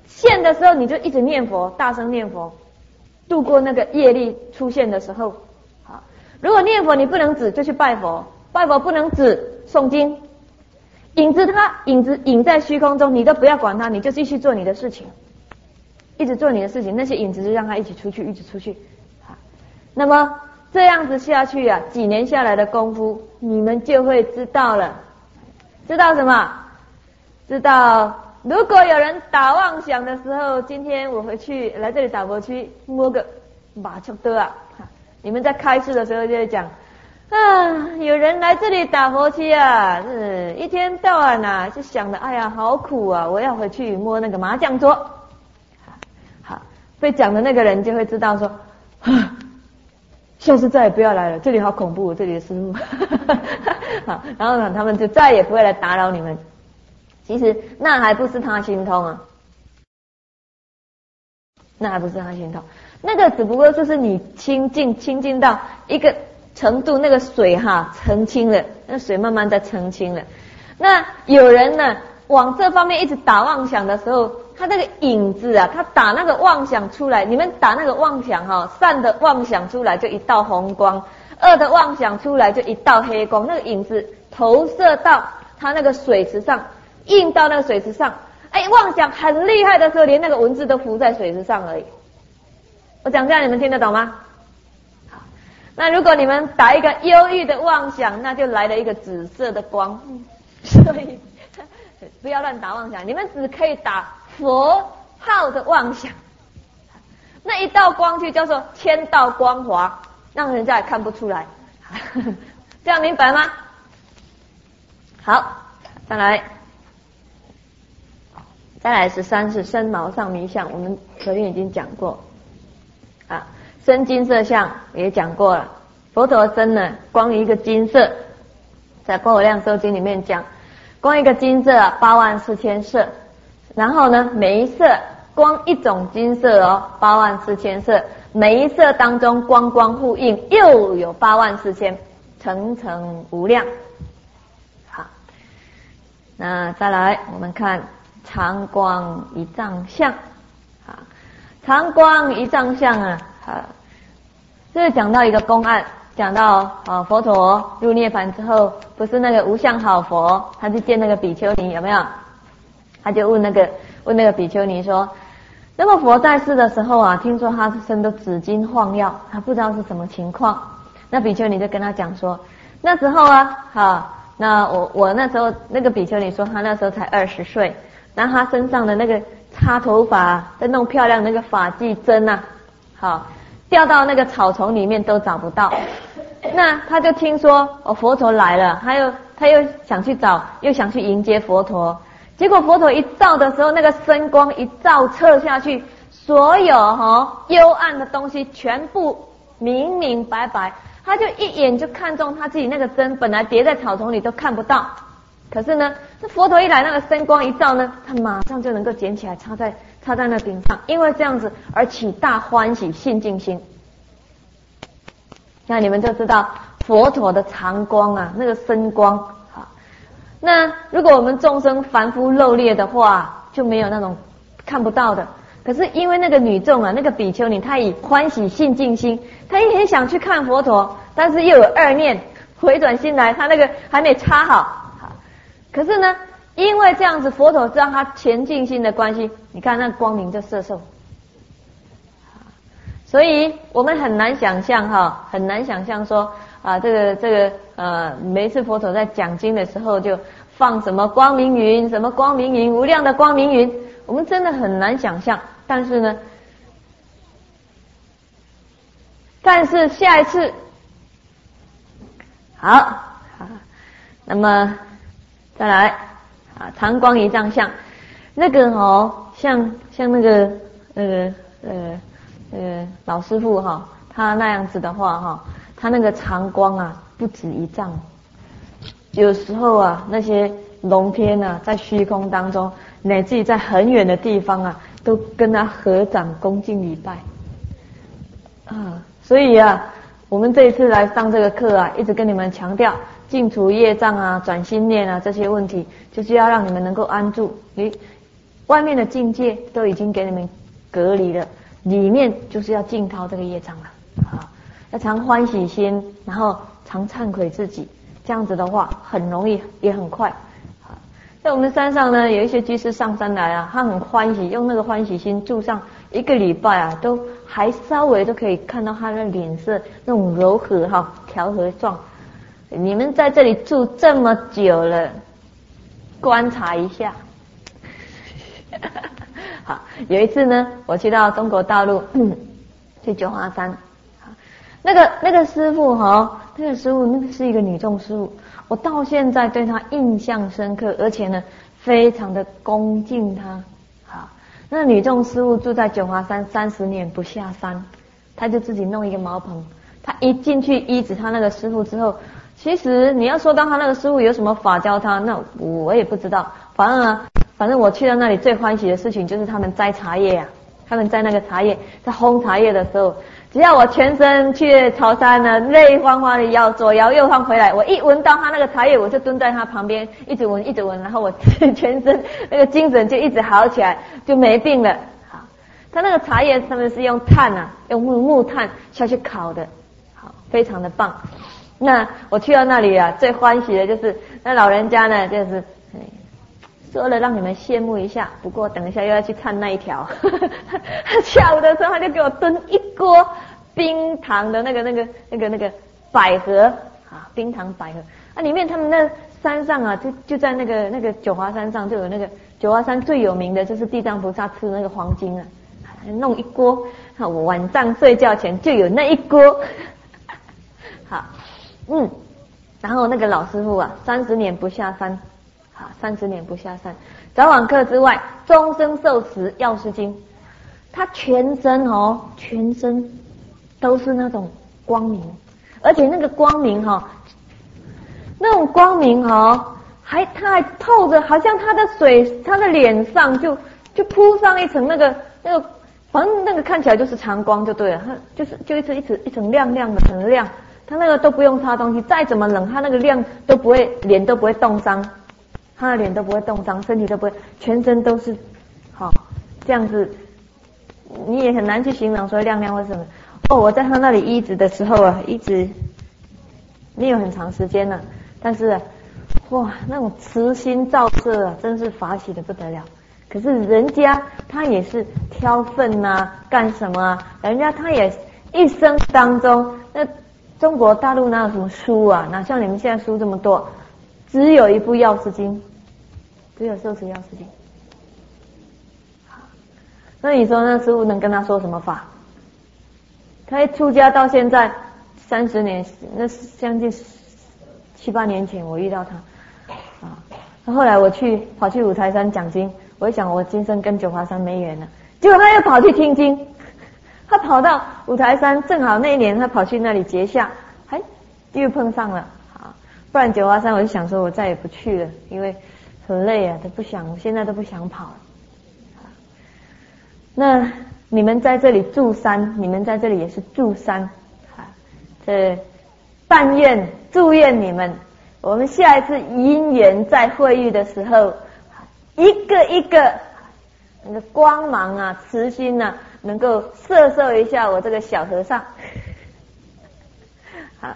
现的时候你就一直念佛，大声念佛，度过那个业力出现的时候。好，如果念佛你不能止，就去拜佛，拜佛不能止，诵经。影子隐在虚空中，你都不要管它，你就继续做你的事情，一直做你的事情，那些影子就让它一起出去，一直出去。好，那么这样子下去啊，几年下来的功夫，你们就会知道了。知道什么？知道如果有人打妄想的时候，今天我回去来这里打佛区摸个马丘德啊，你们在开示的时候就会讲啊，有人来这里打佛区啊，一天到晚啊就想着哎呀好苦啊，我要回去摸那个麻将桌。好，被讲的那个人就会知道说，下次再也不要来了，这里好恐怖，这里的师父。好，然后呢，他们就再也不会来打扰你们。其实那还不是他心通啊，那还不是他心通，那个只不过就是你清净到一个程度，那个水澄清了，那水慢慢在澄清了。那有人呢往这方面一直打妄想的时候，他那个影子啊，他打那个妄想出来，你们打那个妄想善的妄想出来就一道红光，恶的妄想出来就一道黑光，那个影子投射到他那个水池上，印到那个水池上，妄想很厉害的时候，连那个文字都浮在水池上而已。我讲这样你们听得懂吗？好，那如果你们打一个忧郁的妄想，那就来了一个紫色的光。所以不要乱打妄想，你们只可以打佛号的妄想，那一道光去叫做千道光华，让人家也看不出来。这样明白吗？好，再来13是身毛上迷相，我们昨天已经讲过啊。身金色相也讲过了，佛陀身呢光一个金色，在《般若量寿经》里面讲，光一个金色84000色，然后呢每一色光一种金色84000色，每一色当中光光互应，又有84000，层层无量。好，那再来我们看常光一丈相。常光一丈相啊，这是讲到一个公案，讲到佛陀入涅槃之后，不是那个无相好佛，他去见那个比丘尼，有没有？他就问那个比丘尼说，那么佛在世的时候啊，听说他身都紫金晃耀，他不知道是什么情况。那比丘尼就跟他讲说，那时候那我那时候那个比丘尼说他那时候才20岁，然后他身上的那个插头发在弄漂亮那个发髻针掉到那个草丛里面都找不到。那他就听说佛陀来了，他又想去找，又想去迎接佛陀。结果佛陀一照的时候，那个身光一照射下去，所有幽暗的东西全部明明白白，他就一眼就看中他自己那个针，本来叠在草丛里都看不到。可是呢，这佛陀一来，那个身光一照呢，他马上就能够捡起来插在那顶上，因为这样子而起大欢喜信敬心。那你们就知道佛陀的常光啊，那个身光。那如果我们众生凡夫肉劣的话，就没有那种看不到的。可是因为那个女众啊，那个比丘尼，她以欢喜信敬心，她也很想去看佛陀，但是又有2念，回转心来，她那个还没插好。可是呢，因为这样子，佛陀知道他前进心的关系，你看那光明就摄受。所以我们很难想象说这个每一次佛陀在讲经的时候就放什么光明云，什么光明云，无量的光明云，我们真的很难想象。但是下一次好，那么再来常光一丈相，那个像那个老师傅他那样子的话他那个常光啊不止1丈，有时候那些龙天在虚空当中，乃至于在很远的地方都跟他合掌恭敬礼拜所以我们这一次来上这个课一直跟你们强调净除业障转心念这些问题，就是要让你们能够安住。 外面的境界都已经给你们隔离了，里面就是要尽掏这个业障了啊！要常欢喜心，然后常忏悔自己，这样子的话很容易也很快啊。在我们山上呢，有一些居士上山来啊，他很欢喜，用那个欢喜心住上1个礼拜啊，都还稍微都可以看到他的脸色那种柔和哈，调和状。你们在这里住这么久了，观察一下。好，有一次呢，我去到中国大陆，去九华山，那个师父哈，那个是一个女众师父，我到现在对她印象深刻，而且呢，非常的恭敬她。好，那女众师父住在九华山30年不下山，她就自己弄一个茅棚，她一进去依止她那个师父之后，其实你要说到他那个师父有什么法教他，那我也不知道。反正我去到那里最欢喜的事情就是他们摘茶叶啊，他们摘那个茶叶，在烘茶叶的时候，只要我全身去朝山呢，累慌慌的左摇右晃回来，我一闻到他那个茶叶，我就蹲在他旁边一直闻，然后我全身那个精神就一直好起来，就没病了。好，他那个茶叶他们是用炭啊，用木炭下去烤的，好，非常的棒。那我去到那里啊，最欢喜的就是那老人家呢，就是说了让你们羡慕一下，不过等一下又要去唱那一条。下午的时候他就给我炖一锅冰糖的那个百合啊，冰糖百合啊，里面他们那山上啊，就在那个九华山上就有那个九华山最有名的就是地藏菩萨吃那个黄金啊，弄一锅，我晚上睡觉前就有那一锅。好。然后那个老师傅啊，30年不下山，好，30年不下山，早晚课之外，终生受持药师经，他全身都是那种光明，而且那个光明那种光明他还透着，好像他的脸上就铺上一层那个，反正那个看起来就是常光就对了，它就一层亮亮的，很亮。他那个都不用擦东西，再怎么冷，他那个亮都不会，脸都不会冻伤，他的脸都不会冻伤，身体都不会，全身都是好这样子，你也很难去形容说亮亮或什么。我在他那里医治的时候啊，一直没有很长时间了，但是哇，那种慈心照射啊，真是法喜的不得了。可是人家他也是挑粪啊，干什么啊？人家他也一生当中那。中国大陆哪有什么书啊？哪像你们现在书这么多？只有一部药师经，只有受持药师经。那你说那师父能跟他说什么法？他一出家到现在30年，那是将近7、8年前我遇到他啊。后来我跑去五台山讲经，我一想我今生跟九华山没缘了，结果他又跑去听经。他跑到五台山，正好那一年他跑去那里结下，又碰上了啊！不然九华山我就想说我再也不去了，因为很累啊，现在都不想跑了。那你们在这里住山，你们在这里也是住山啊！这但愿祝愿你们，我们下一次因缘再会遇的时候，一个一个那个光芒啊，慈心啊，能够摄受一下我这个小和尚。好，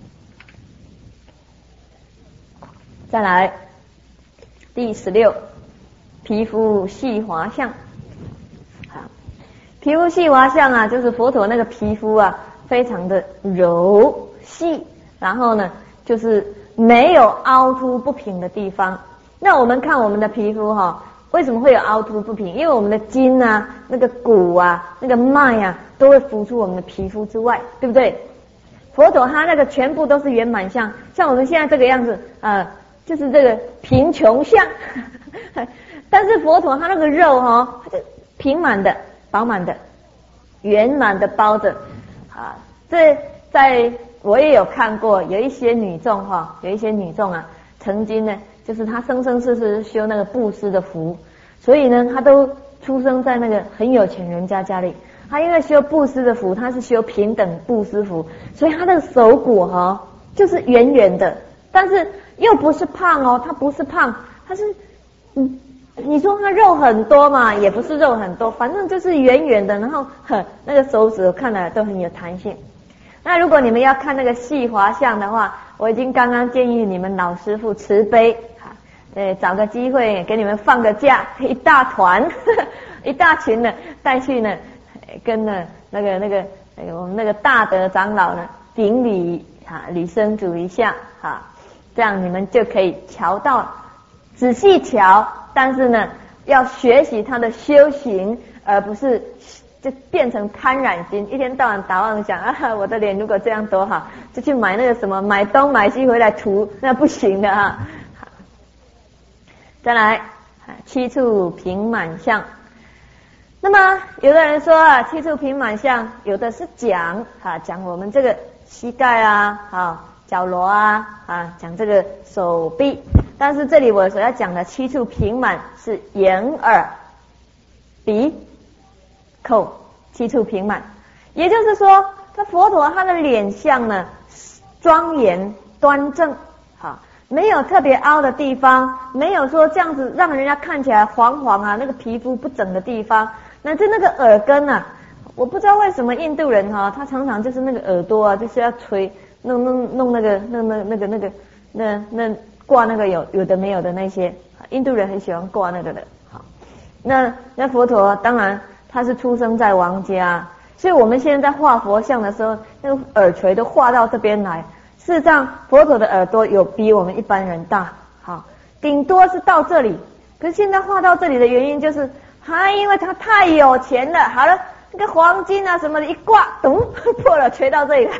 再来第16，皮肤细滑相。好，皮肤细滑相啊，就是佛陀那个皮肤啊，非常的柔细，然后呢，就是没有凹凸不平的地方。那我们看我们的皮肤为什么会有凹凸不平？因为我们的筋啊、那个骨啊、那个脉啊，都会浮出我们的皮肤之外，对不对？佛陀他那个全部都是圆满相，像我们现在这个样子就是这个贫穷相。但是佛陀他那个肉它就平满的、饱满的、圆满的包着啊。这在我也有看过，有一些女众曾经呢，就是她生生世世修那个布施的福，所以呢，她都出生在那个很有钱人家里。她因为修布施的福，她是修平等布施福，所以她的手骨就是圆圆的，但是又不是胖她不是胖，她是你说他肉很多嘛，也不是肉很多，反正就是圆圆的，然后那个手指看来都很有弹性。那如果你们要看那个细滑相的话，我已经刚刚建议你们老师傅慈悲找个机会给你们放个假，一大团一大群的带去呢，跟那个我们那个大德长老呢顶礼礼生主一下这样你们就可以瞧到，仔细瞧，但是呢要学习他的修行，而不是就变成贪染心，一天到晚打妄想我的脸如果这样多好，就去买那个什么买东买西回来涂，那不行的再来七处平满相。那么有的人说七处平满相，有的是讲我们这个膝盖脚踝讲这个手臂，但是这里我所要讲的七处平满是眼耳鼻口七处平满，也就是说他佛陀他的脸相呢庄严端正没有特别凹的地方，没有说这样子让人家看起来黄黄那个皮肤不整的地方。那个耳根我不知道为什么印度人他常常就是那个耳朵就是要吹弄那个挂那个有的没有的那些，印度人很喜欢挂那个的。那佛陀当然他是出生在王家，所以我们现在在画佛像的时候，那个耳垂都画到这边来。事实上佛陀的耳朵有比我们一般人大，顶多是到这里，可是现在画到这里的原因就是因为他太有钱了，好了，那个黄金什么的一挂咚破了，垂到这里来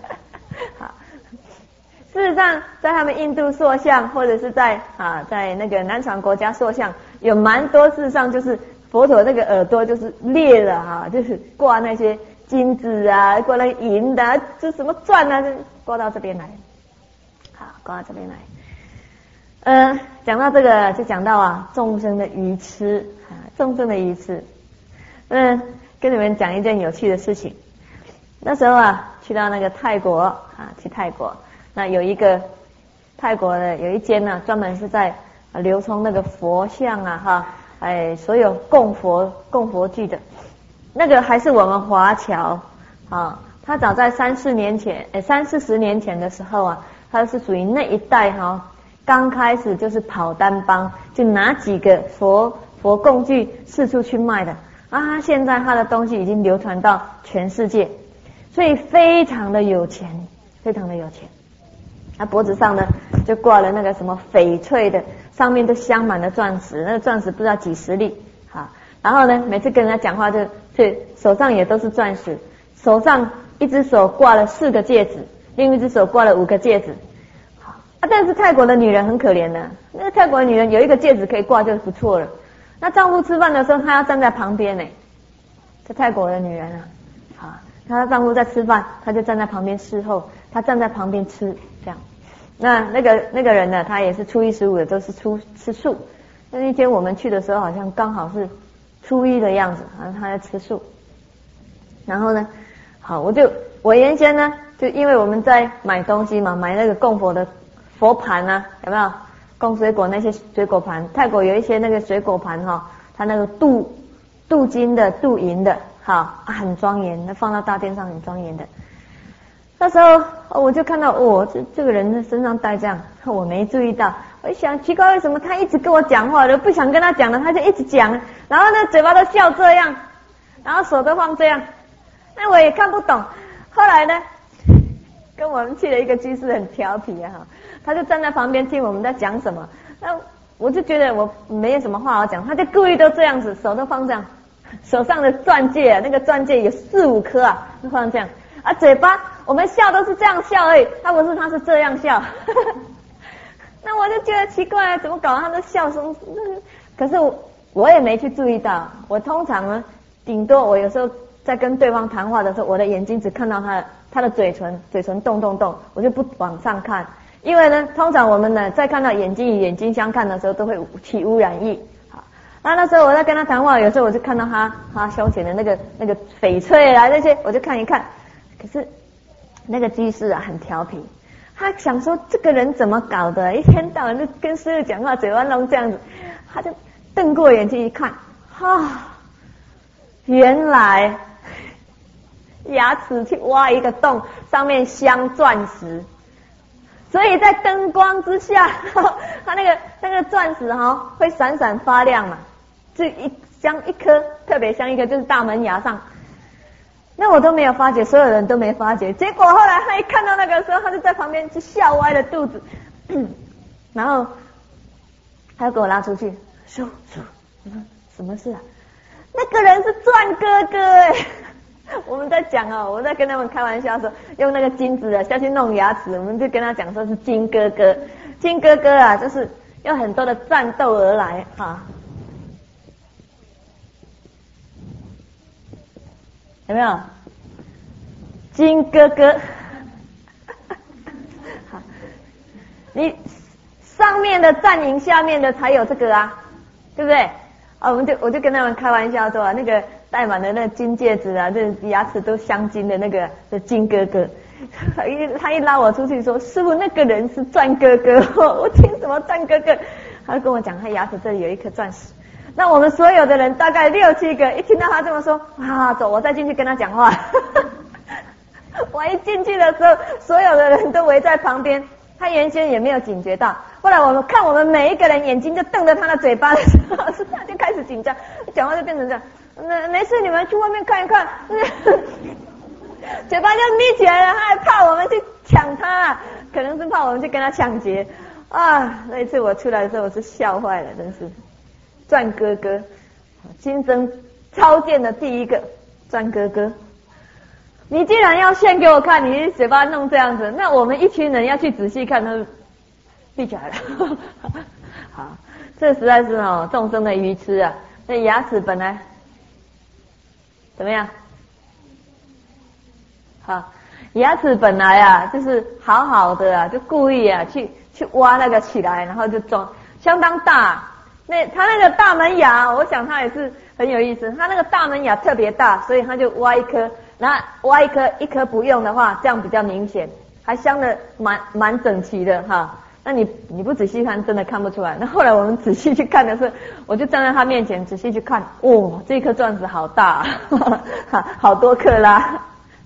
事实上在他们印度塑像，或者是在那个南传国家塑像，有蛮多事实上就是佛陀那个耳朵就是裂了就是挂那些金子挂那银的就什么钻就挂到这边来挂到这边来。讲到这个就讲到众生的愚痴众生的愚痴。跟你们讲一件有趣的事情。那时候去到那个泰国去泰国，那有一个泰国的有一间专门是在流通那个佛像所有供佛具的，那个还是我们华侨他早在30-40年前的时候他是属于那一代刚开始就是跑单帮，就拿几个佛供具四处去卖的现在他的东西已经流传到全世界，所以非常的有钱，非常的有钱。他脖子上呢就挂了那个什么翡翠的，上面都镶满了钻石，那个钻石不知道几十粒然后呢每次跟人家讲话就手上也都是钻石，手上一只手挂了4个戒指，另一只手挂了5个戒指但是泰国的女人很可怜的，那个泰国的女人有一个戒指可以挂就不错了，那丈夫吃饭的时候她要站在旁边这泰国的女人她丈夫在吃饭，她就站在旁边侍候，她站在旁边吃这样。那个人呢，他也是初一十五的都是吃素，那天我们去的时候好像刚好是初一的样子，他在吃素。然后呢我原先呢就因为我们在买东西嘛，买那个供佛的佛盘有没有供水果那些水果盘，泰国有一些那个水果盘它那个镀金的镀银的很庄严，那放到大殿上很庄严的。那时候我就看到这个人身上带这样，我没注意到，我一想奇怪为什么他一直跟我讲话的，不想跟他讲了他就一直讲，然后呢嘴巴都笑这样，然后手都放这样，那我也看不懂。后来呢跟我们去的一个居士很调皮他就站在旁边听我们在讲什么，那我就觉得我没有什么话好讲，他就故意都这样子，手都放这样，手上的钻戒那个钻戒有4-5颗就放这样嘴巴我们笑都是这样笑而已，他是这样笑那我就觉得奇怪怎么搞他的笑声，可是我也没去注意到，我通常呢顶多我有时候在跟对方谈话的时候，我的眼睛只看到他的嘴唇动动动，我就不往上看，因为呢通常我们呢在看到眼睛与眼睛相看的时候都会起污染意那时候我在跟他谈话，有时候我就看到他胸前的那个翡翠那些我就看一看，可是那个居士很调皮，他想说这个人怎么搞的，一天到晚就跟师父讲话嘴巴弄这样子，他就瞪过眼睛一看，原来牙齿去挖一个洞，上面镶钻石，所以在灯光之下，它那个钻石会闪闪发亮嘛，就镶一颗，特别镶一颗，就是大门牙上。那我都没有发觉，所有人都没发觉。结果后来他一看到那个时候，他就在旁边就笑歪了肚子，然后他就给我拉出去，说我说什么事啊？那个人是钻哥哥哎。我们在讲我在跟他们开玩笑说，用那个金子下去弄牙齿，我们就跟他讲说是金哥哥。金哥哥啊，就是有很多的战斗而来有没有？金哥哥，好，你上面的战赢下面的才有这个对不对？我就跟他们开玩笑说那个戴满了那金戒指这牙齿都镶金的那个的金哥哥，他一拉我出去说，师父那个人是钻哥哥。我听什么钻哥哥？他就跟我讲他牙齿这里有一颗钻石。那我们所有的人大概6、7个，一听到他这么说，走，我再进去跟他讲话。我一进去的时候，所有的人都围在旁边，他原先也没有警觉到。后来我们看我们每一个人眼睛就瞪着他的嘴巴的时候，他就开始紧张，讲话就变成这样。没事，你们去外面看一看。嘴巴就眯起来了，他还怕我们去抢他，可能是怕我们去跟他抢劫那一次我出来的时候，我是笑坏了，真是。钻哥哥，今生超见的第一个钻哥哥。你既然要现给我看，你嘴巴弄这样子，那我们一群人要去仔细看，都闭起来了。好，这实在是众生的愚痴啊！那牙齿本来怎么样？好，牙齿本来就是好好的就故意去挖那个起来，然后就装相当大。他那个大门牙，我想他也是很有意思。他那个大门牙特别大，所以他就挖一颗，然后挖一颗不用的话，这样比较明显，还镶的蛮整齐的那你不仔细看，真的看不出来。那后来我们仔细去看的时候，我就站在他面前仔细去看，这颗钻石好大好多克拉。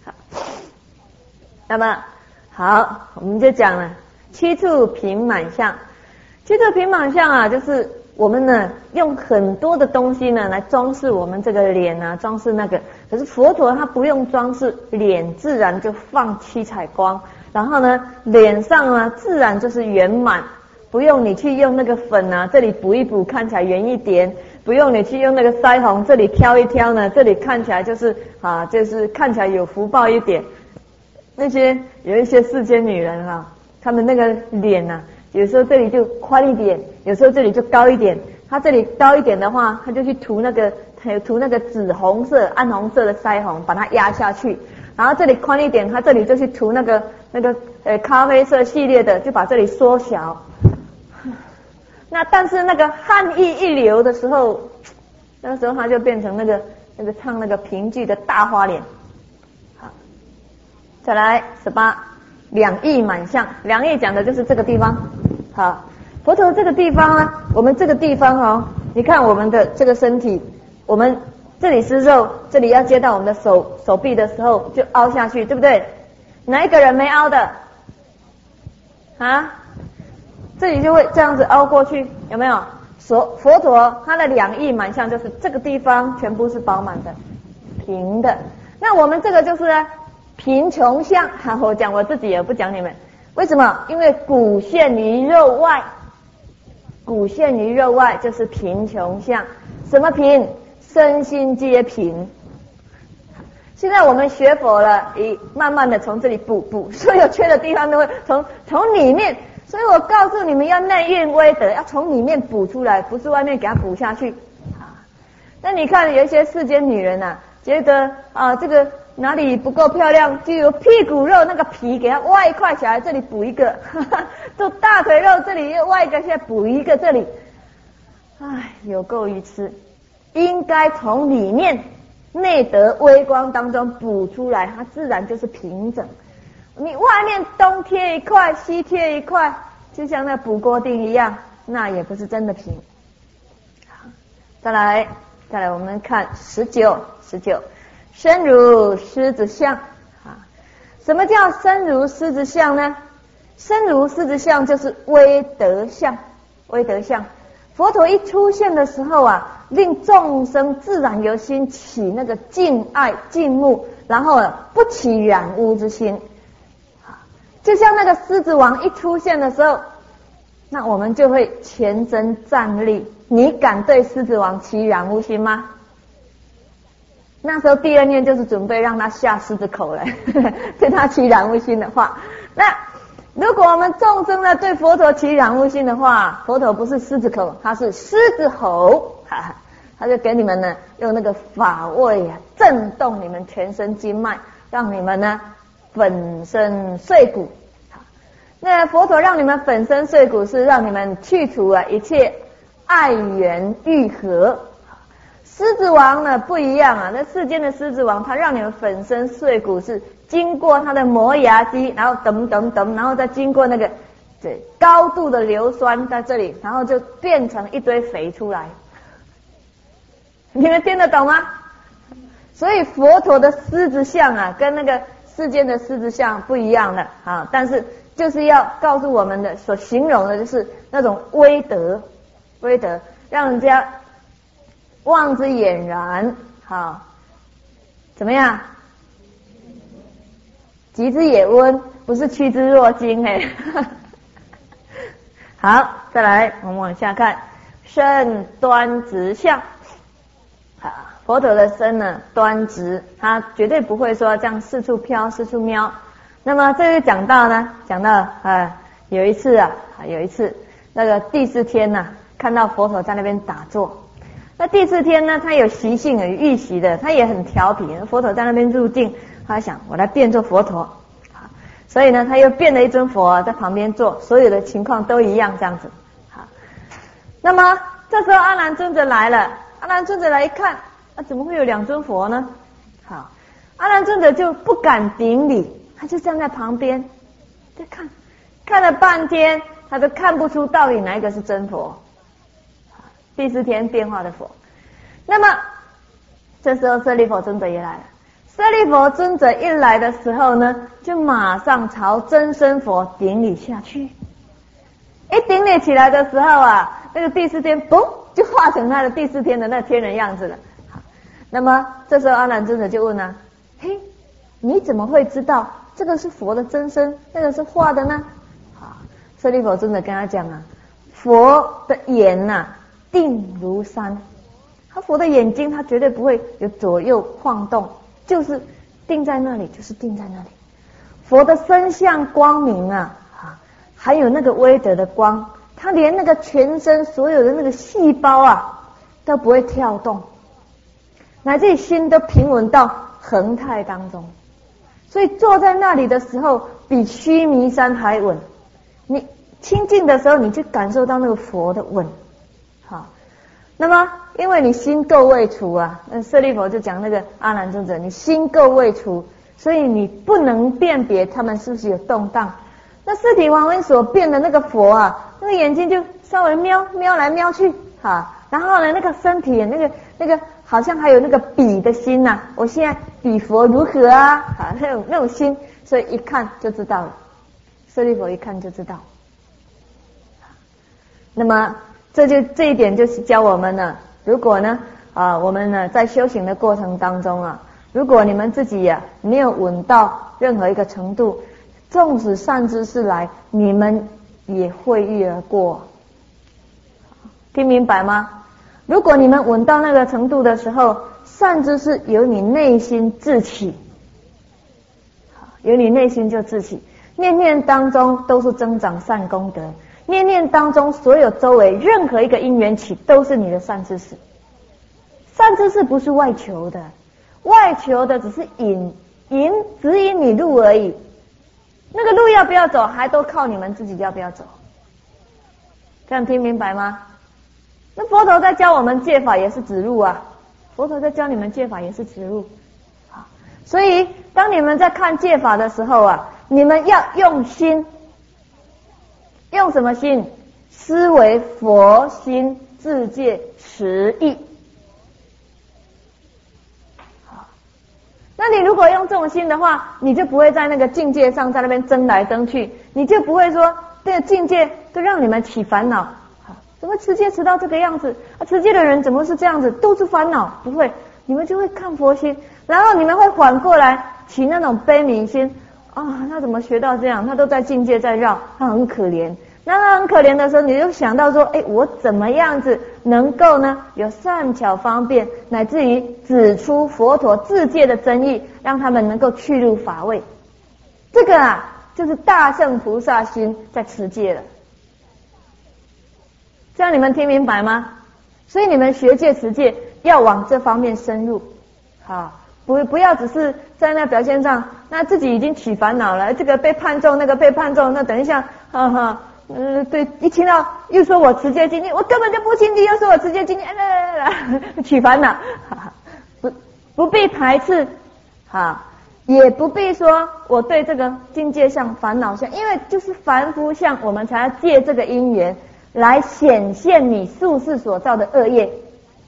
那么好，我们就讲了七处平满相。七处平满相就是我们呢用很多的东西呢来装饰我们这个脸装饰那个。可是佛陀他不用装饰，脸自然就放七彩光，然后呢脸上自然就是圆满，不用你去用那个粉这里补一补看起来圆一点，不用你去用那个腮红这里挑一挑呢，这里看起来就是就是看起来有福报一点。那些有一些世间女人她们那个脸有时候这里就宽一点，有时候这里就高一点。她这里高一点的话，她就去涂那个紫红色、暗红色的腮红，把它压下去。然后这里宽一点，她这里就去涂那个咖啡色系列的，就把这里缩小。那但是那个汗意一流的时候，那时候她就变成那个唱那个评剧的大花脸。好，再来18。两意满相，两意讲的就是这个地方。好，佛陀这个地方我们这个地方你看我们的这个身体，我们这里是肉，这里要接到我们的手臂的时候就凹下去，对不对？哪一个人没凹的这里就会这样子凹过去，有没有？佛陀他的两意满相就是这个地方全部是饱满的、平的。那我们这个就是贫穷相。我讲我自己也不讲你们，为什么？因为骨现于肉外，骨现于肉外就是贫穷相。什么贫？身心皆贫。现在我们学佛了，慢慢的从这里补，所有缺的地方都会从里面。所以我告诉你们要内蕴威德，要从里面补出来，不是外面给它补下去。那你看有一些世间女人觉得这个哪里不够漂亮，就有屁股肉那个皮给它挖一块起来，这里补一个，就大腿肉这里又挖一个，现在补一个这里，有够愚痴。应该从里面内德微光当中补出来，它自然就是平整。你外面东贴一块西贴一块，就像那补锅钉一样，那也不是真的平。 再来，我们看19，身如狮子相啊。什么叫身如狮子相呢？身如狮子相就是威德相，佛陀一出现的时候啊，令众生自然由心起那个敬爱敬慕，然后不起染污之心。就像那个狮子王一出现的时候，那我们就会全身站立。你敢对狮子王起染污心吗？那时候第二念就是准备让他下狮子口了，对他起染污心的话。那如果我们众生呢对佛陀起染污心的话，佛陀不是狮子口，他是狮子吼，他就给你们呢用那个法味啊震动你们全身经脉，让你们呢粉身碎骨。那佛陀让你们粉身碎骨，是让你们去除一切爱缘欲合。狮子王呢不一样啊，那世间的狮子王他让你们粉身碎骨，是经过他的磨牙机，然后然后再经过那个高度的硫酸在这里，然后就变成一堆肥出来。你们听得懂吗？所以佛陀的狮子相啊，跟那个世间的狮子相不一样的啊，但是就是要告诉我们的所形容的就是那种威德，让人家望之俨然，好，怎么样？极之也温，不是趋之若鹜好，再来我们往下看，身端直相。佛陀的身呢端直，他绝对不会说这样四处飘四处瞄。那么这就讲到有一次那个第4天呢，看到佛陀在那边打坐。那第4天呢，他有习性有预习的，他也很调皮。佛陀在那边入定，他想我来变做佛陀，所以呢他又变了一尊佛在旁边坐，所有的情况都一样这样子。好，那么这时候阿难尊者来了，阿难尊者来一看，怎么会有2尊佛呢？好，阿难尊者就不敢顶礼，他就站在旁边在看了半天，他都看不出到底哪一个是真佛。第4天变化的佛。那么这时候舍利弗尊者也来了。舍利弗尊者一来的时候呢，就马上朝真身佛顶礼下去。一顶礼起来的时候啊，那个第4天嘣就化成他的第4天的那天人样子了。那么这时候阿难尊者就问啊，嘿，你怎么会知道这个是佛的真身，那个是画的呢？舍利弗尊者跟他讲啊，佛的眼定如山，他佛的眼睛他绝对不会有左右晃动，就是定在那里，就是定在那里。佛的身相光明还有那个威德的光，他连那个全身所有的那个细胞都不会跳动，乃至于心都平稳到恒泰当中。所以坐在那里的时候比须弥山还稳，你亲近的时候你就感受到那个佛的稳。好，那么因为你心垢未除舍利弗就讲那个阿难尊者，你心垢未除，所以你不能辨别他们是不是有动荡。那四体王文所变的那个佛那个眼睛就稍微瞄来瞄去然后呢那个身体那个好像还有那个比的心我现在比佛如何那种心，所以一看就知道了，舍利弗一看就知道。那么这一点就是教我们呢，如果呢我们呢在修行的过程当中如果你们自己没有稳到任何一个程度，纵使善知识来，你们也会遇而过。听明白吗？如果你们稳到那个程度的时候，善知识由你内心自起，由你内心就自起，念念当中都是增长善功德，念念当中所有周围任何一个因缘起都是你的善知识。善知识不是外求的，外求的只是指引你路而已，那个路要不要走还都靠你们自己要不要走。这样听明白吗？那佛陀在教我们戒法也是指路佛陀在教你们戒法也是指路所以当你们在看戒法的时候你们要用心，用什么心？思维佛心自戒持意。 那你如果用这种心的话，你就不会在那个境界上在那边争来争去，你就不会说这个境界都让你们起烦恼。怎么持戒持到这个样子？持戒的人怎么是这样子？都是烦恼，不会，你们就会看佛心，然后你们会缓过来起那种悲悯心啊，他怎么学到这样？他都在境界在绕，他很可怜。那他很可怜的时候，你就想到说，我怎么样子能够呢？有善巧方便，乃至于指出佛陀自戒的真意，让他们能够去入法位。这个啊，就是大乘菩萨心在持戒了。这样你们听明白吗？所以你们学戒持戒要往这方面深入，好，不要只是在那表现上，那自己已经起烦恼了，这个被判重，那个被判重，那等一下，对，一听到又说我持戒精进，我根本就不清净，又说我持戒精进，起烦恼，不必排斥，也不必说我对这个境界相、烦恼相，因为就是凡夫相，我们才要借这个因缘来显现你宿世所造的恶业，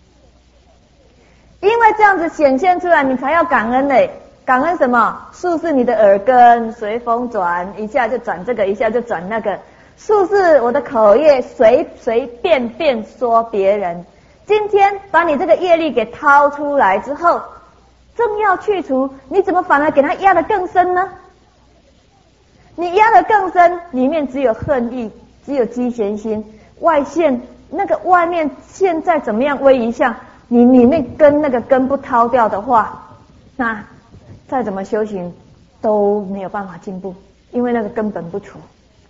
因为这样子显现出来，你才要感恩嘞。感恩什么？宿世你的耳根随风转，一下就转这个，一下就转那个。宿世我的口业随便说别人。今天把你这个业力给掏出来之后，正要去除，你怎么反而给它压得更深呢？你压得更深，里面只有恨意，只有积嫌心，外现那个外面现在怎么样威仪相，你里面那个根不掏掉的话，那再怎么修行都没有办法进步，因为那个根本不除。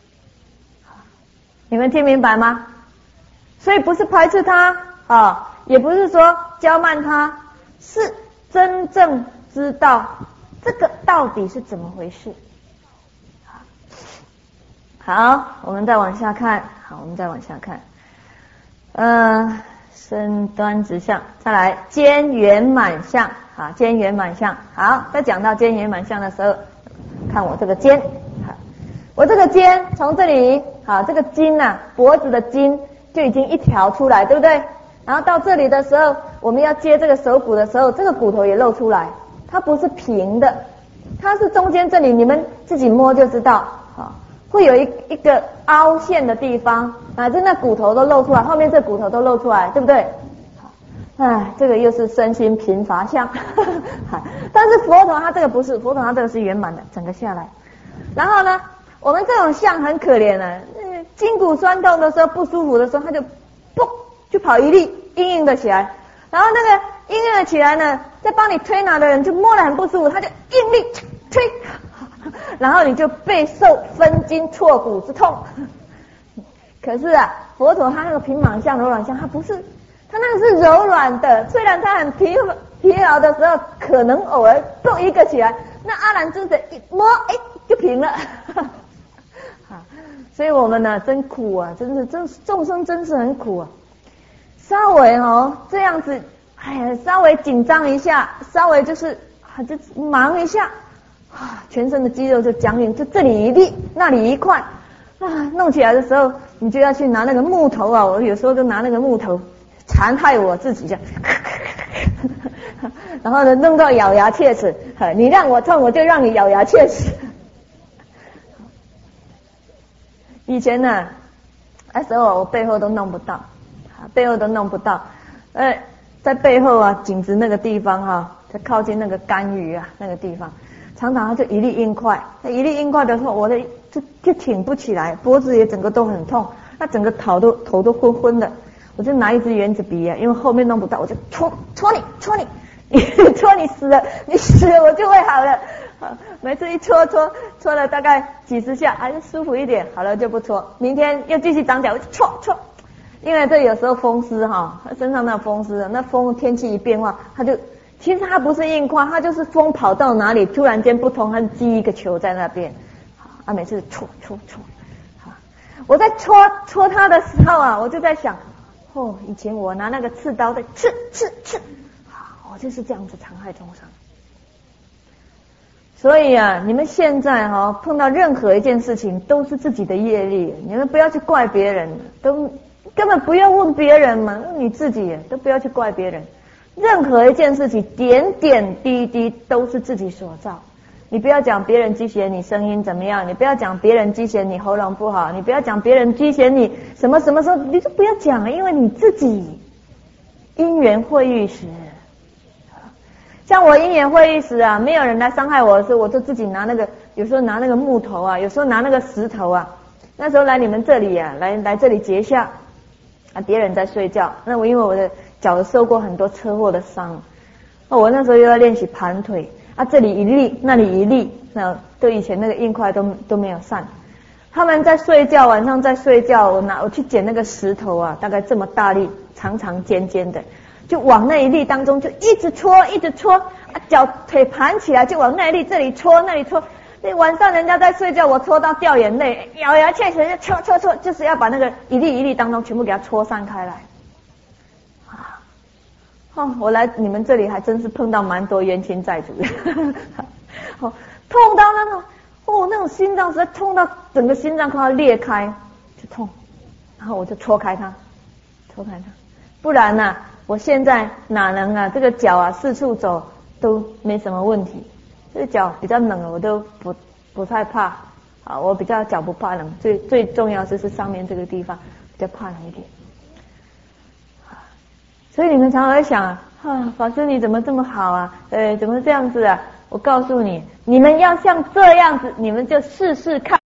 你们听明白吗？所以不是排斥他也不是说骄慢他，是真正知道这个到底是怎么回事。好，我们再往下看。身端直相，再来肩圆满相。肩圆满相。好，在讲到肩圆满相的时候，看我这个肩。我这个肩从这里，这个筋脖子的筋就已经一条出来，对不对？然后到这里的时候，我们要接这个手骨的时候，这个骨头也露出来，它不是平的，它是中间这里，你们自己摸就知道，会有一个凹陷的地方，乃至那骨头都露出来，后面这骨头都露出来，对不对？这个又是身心贫乏相，但是佛陀他这个不是，佛陀他这个是圆满的，整个下来。然后呢，我们这种相很可怜筋骨酸痛的时候，不舒服的时候，他就嘣就跑一粒硬硬的起来，然后那个硬硬的起来呢，在帮你推拿的人就摸得很不舒服，他就硬力推，然后你就备受分筋错骨之痛。可是佛陀他那个平满相、柔软相，他不是，他那个是柔软的，虽然他很疲劳的时候，可能偶尔动一个起来，那阿难尊者一摸，就平了。所以我们呢，真苦啊，真众生真是很苦啊。稍微这样子，稍微紧张一下，稍微就是就忙一下，全身的肌肉就僵硬，就这里一粒，那里一块弄起来的时候，你就要去拿那个木头我有时候就拿那个木头残害我自己这样，然后呢弄到咬牙切齿，你让我痛，我就让你咬牙切齿。以前呢，那时候我背后都弄不到，在背后颈子那个地方在靠近那个肝俞那个地方，常常就一粒硬块，那一粒硬块的时候，我的就挺不起来，脖子也整个都很痛，那整个头都昏昏的，我就拿一支圆珠笔因为后面弄不到，我就戳你，戳你死了我就会好了。每次一戳了大概几十下，还是舒服一点，好了就不戳。明天又继续长脚，我就戳，因为这有时候风湿身上那风湿，那风天气一变化，其实它不是硬块，它就是风跑到哪里突然间不通，它积一个球在那边。每次戳。我在戳它的时候我就在想，以前我拿那个刺刀在刺，我就是这样子残害众生。所以你们现在碰到任何一件事情都是自己的业力，你们不要去怪别人，都根本不要问别人嘛，你自己都不要去怪别人。 任何一件事情，点点滴滴都是自己所造。你不要讲别人讥嫌你声音怎么样，你不要讲别人讥嫌你喉咙不好，你不要讲别人讥嫌你什么什么时候，你就不要讲了，因为你自己因缘会遇时。像我因缘会遇时啊，没有人来伤害我的时候，我就自己拿那个，有时候拿那个木头啊，有时候拿那个石头啊。那时候来你们这里啊，来这里结下啊，别人在睡觉，那我因为我的脚受过很多车祸的伤，那我那时候又要练习盘腿啊，这里一立，那里一立，那对以前那个硬块都没有散。他们在睡觉，晚上在睡觉，我去捡那个石头啊，大概这么大力，长长尖尖的。就往那一粒当中就一直戳，一直戳，啊，脚腿盘起来就往那一粒这里戳，那里戳。那晚上人家在睡觉，我戳到掉眼泪，咬牙切齿就戳，就是要把那个一粒一粒当中全部给它戳散开来。啊，哦，我来你们这里还真是碰到蛮多冤亲债主的，哦，痛到那种，那种心脏实在痛到整个心脏快要裂开，就痛，然后我就戳开它，不然呢，我现在哪能啊？这个脚啊，四处走都没什么问题。这个脚比较冷了，我都不太怕啊。我比较脚不怕冷，最重要就是上面这个地方比较怕冷一点。所以你们常常会想啊，法师你怎么这么好啊？怎么这样子啊？我告诉你，你们要像这样子，你们就试试看。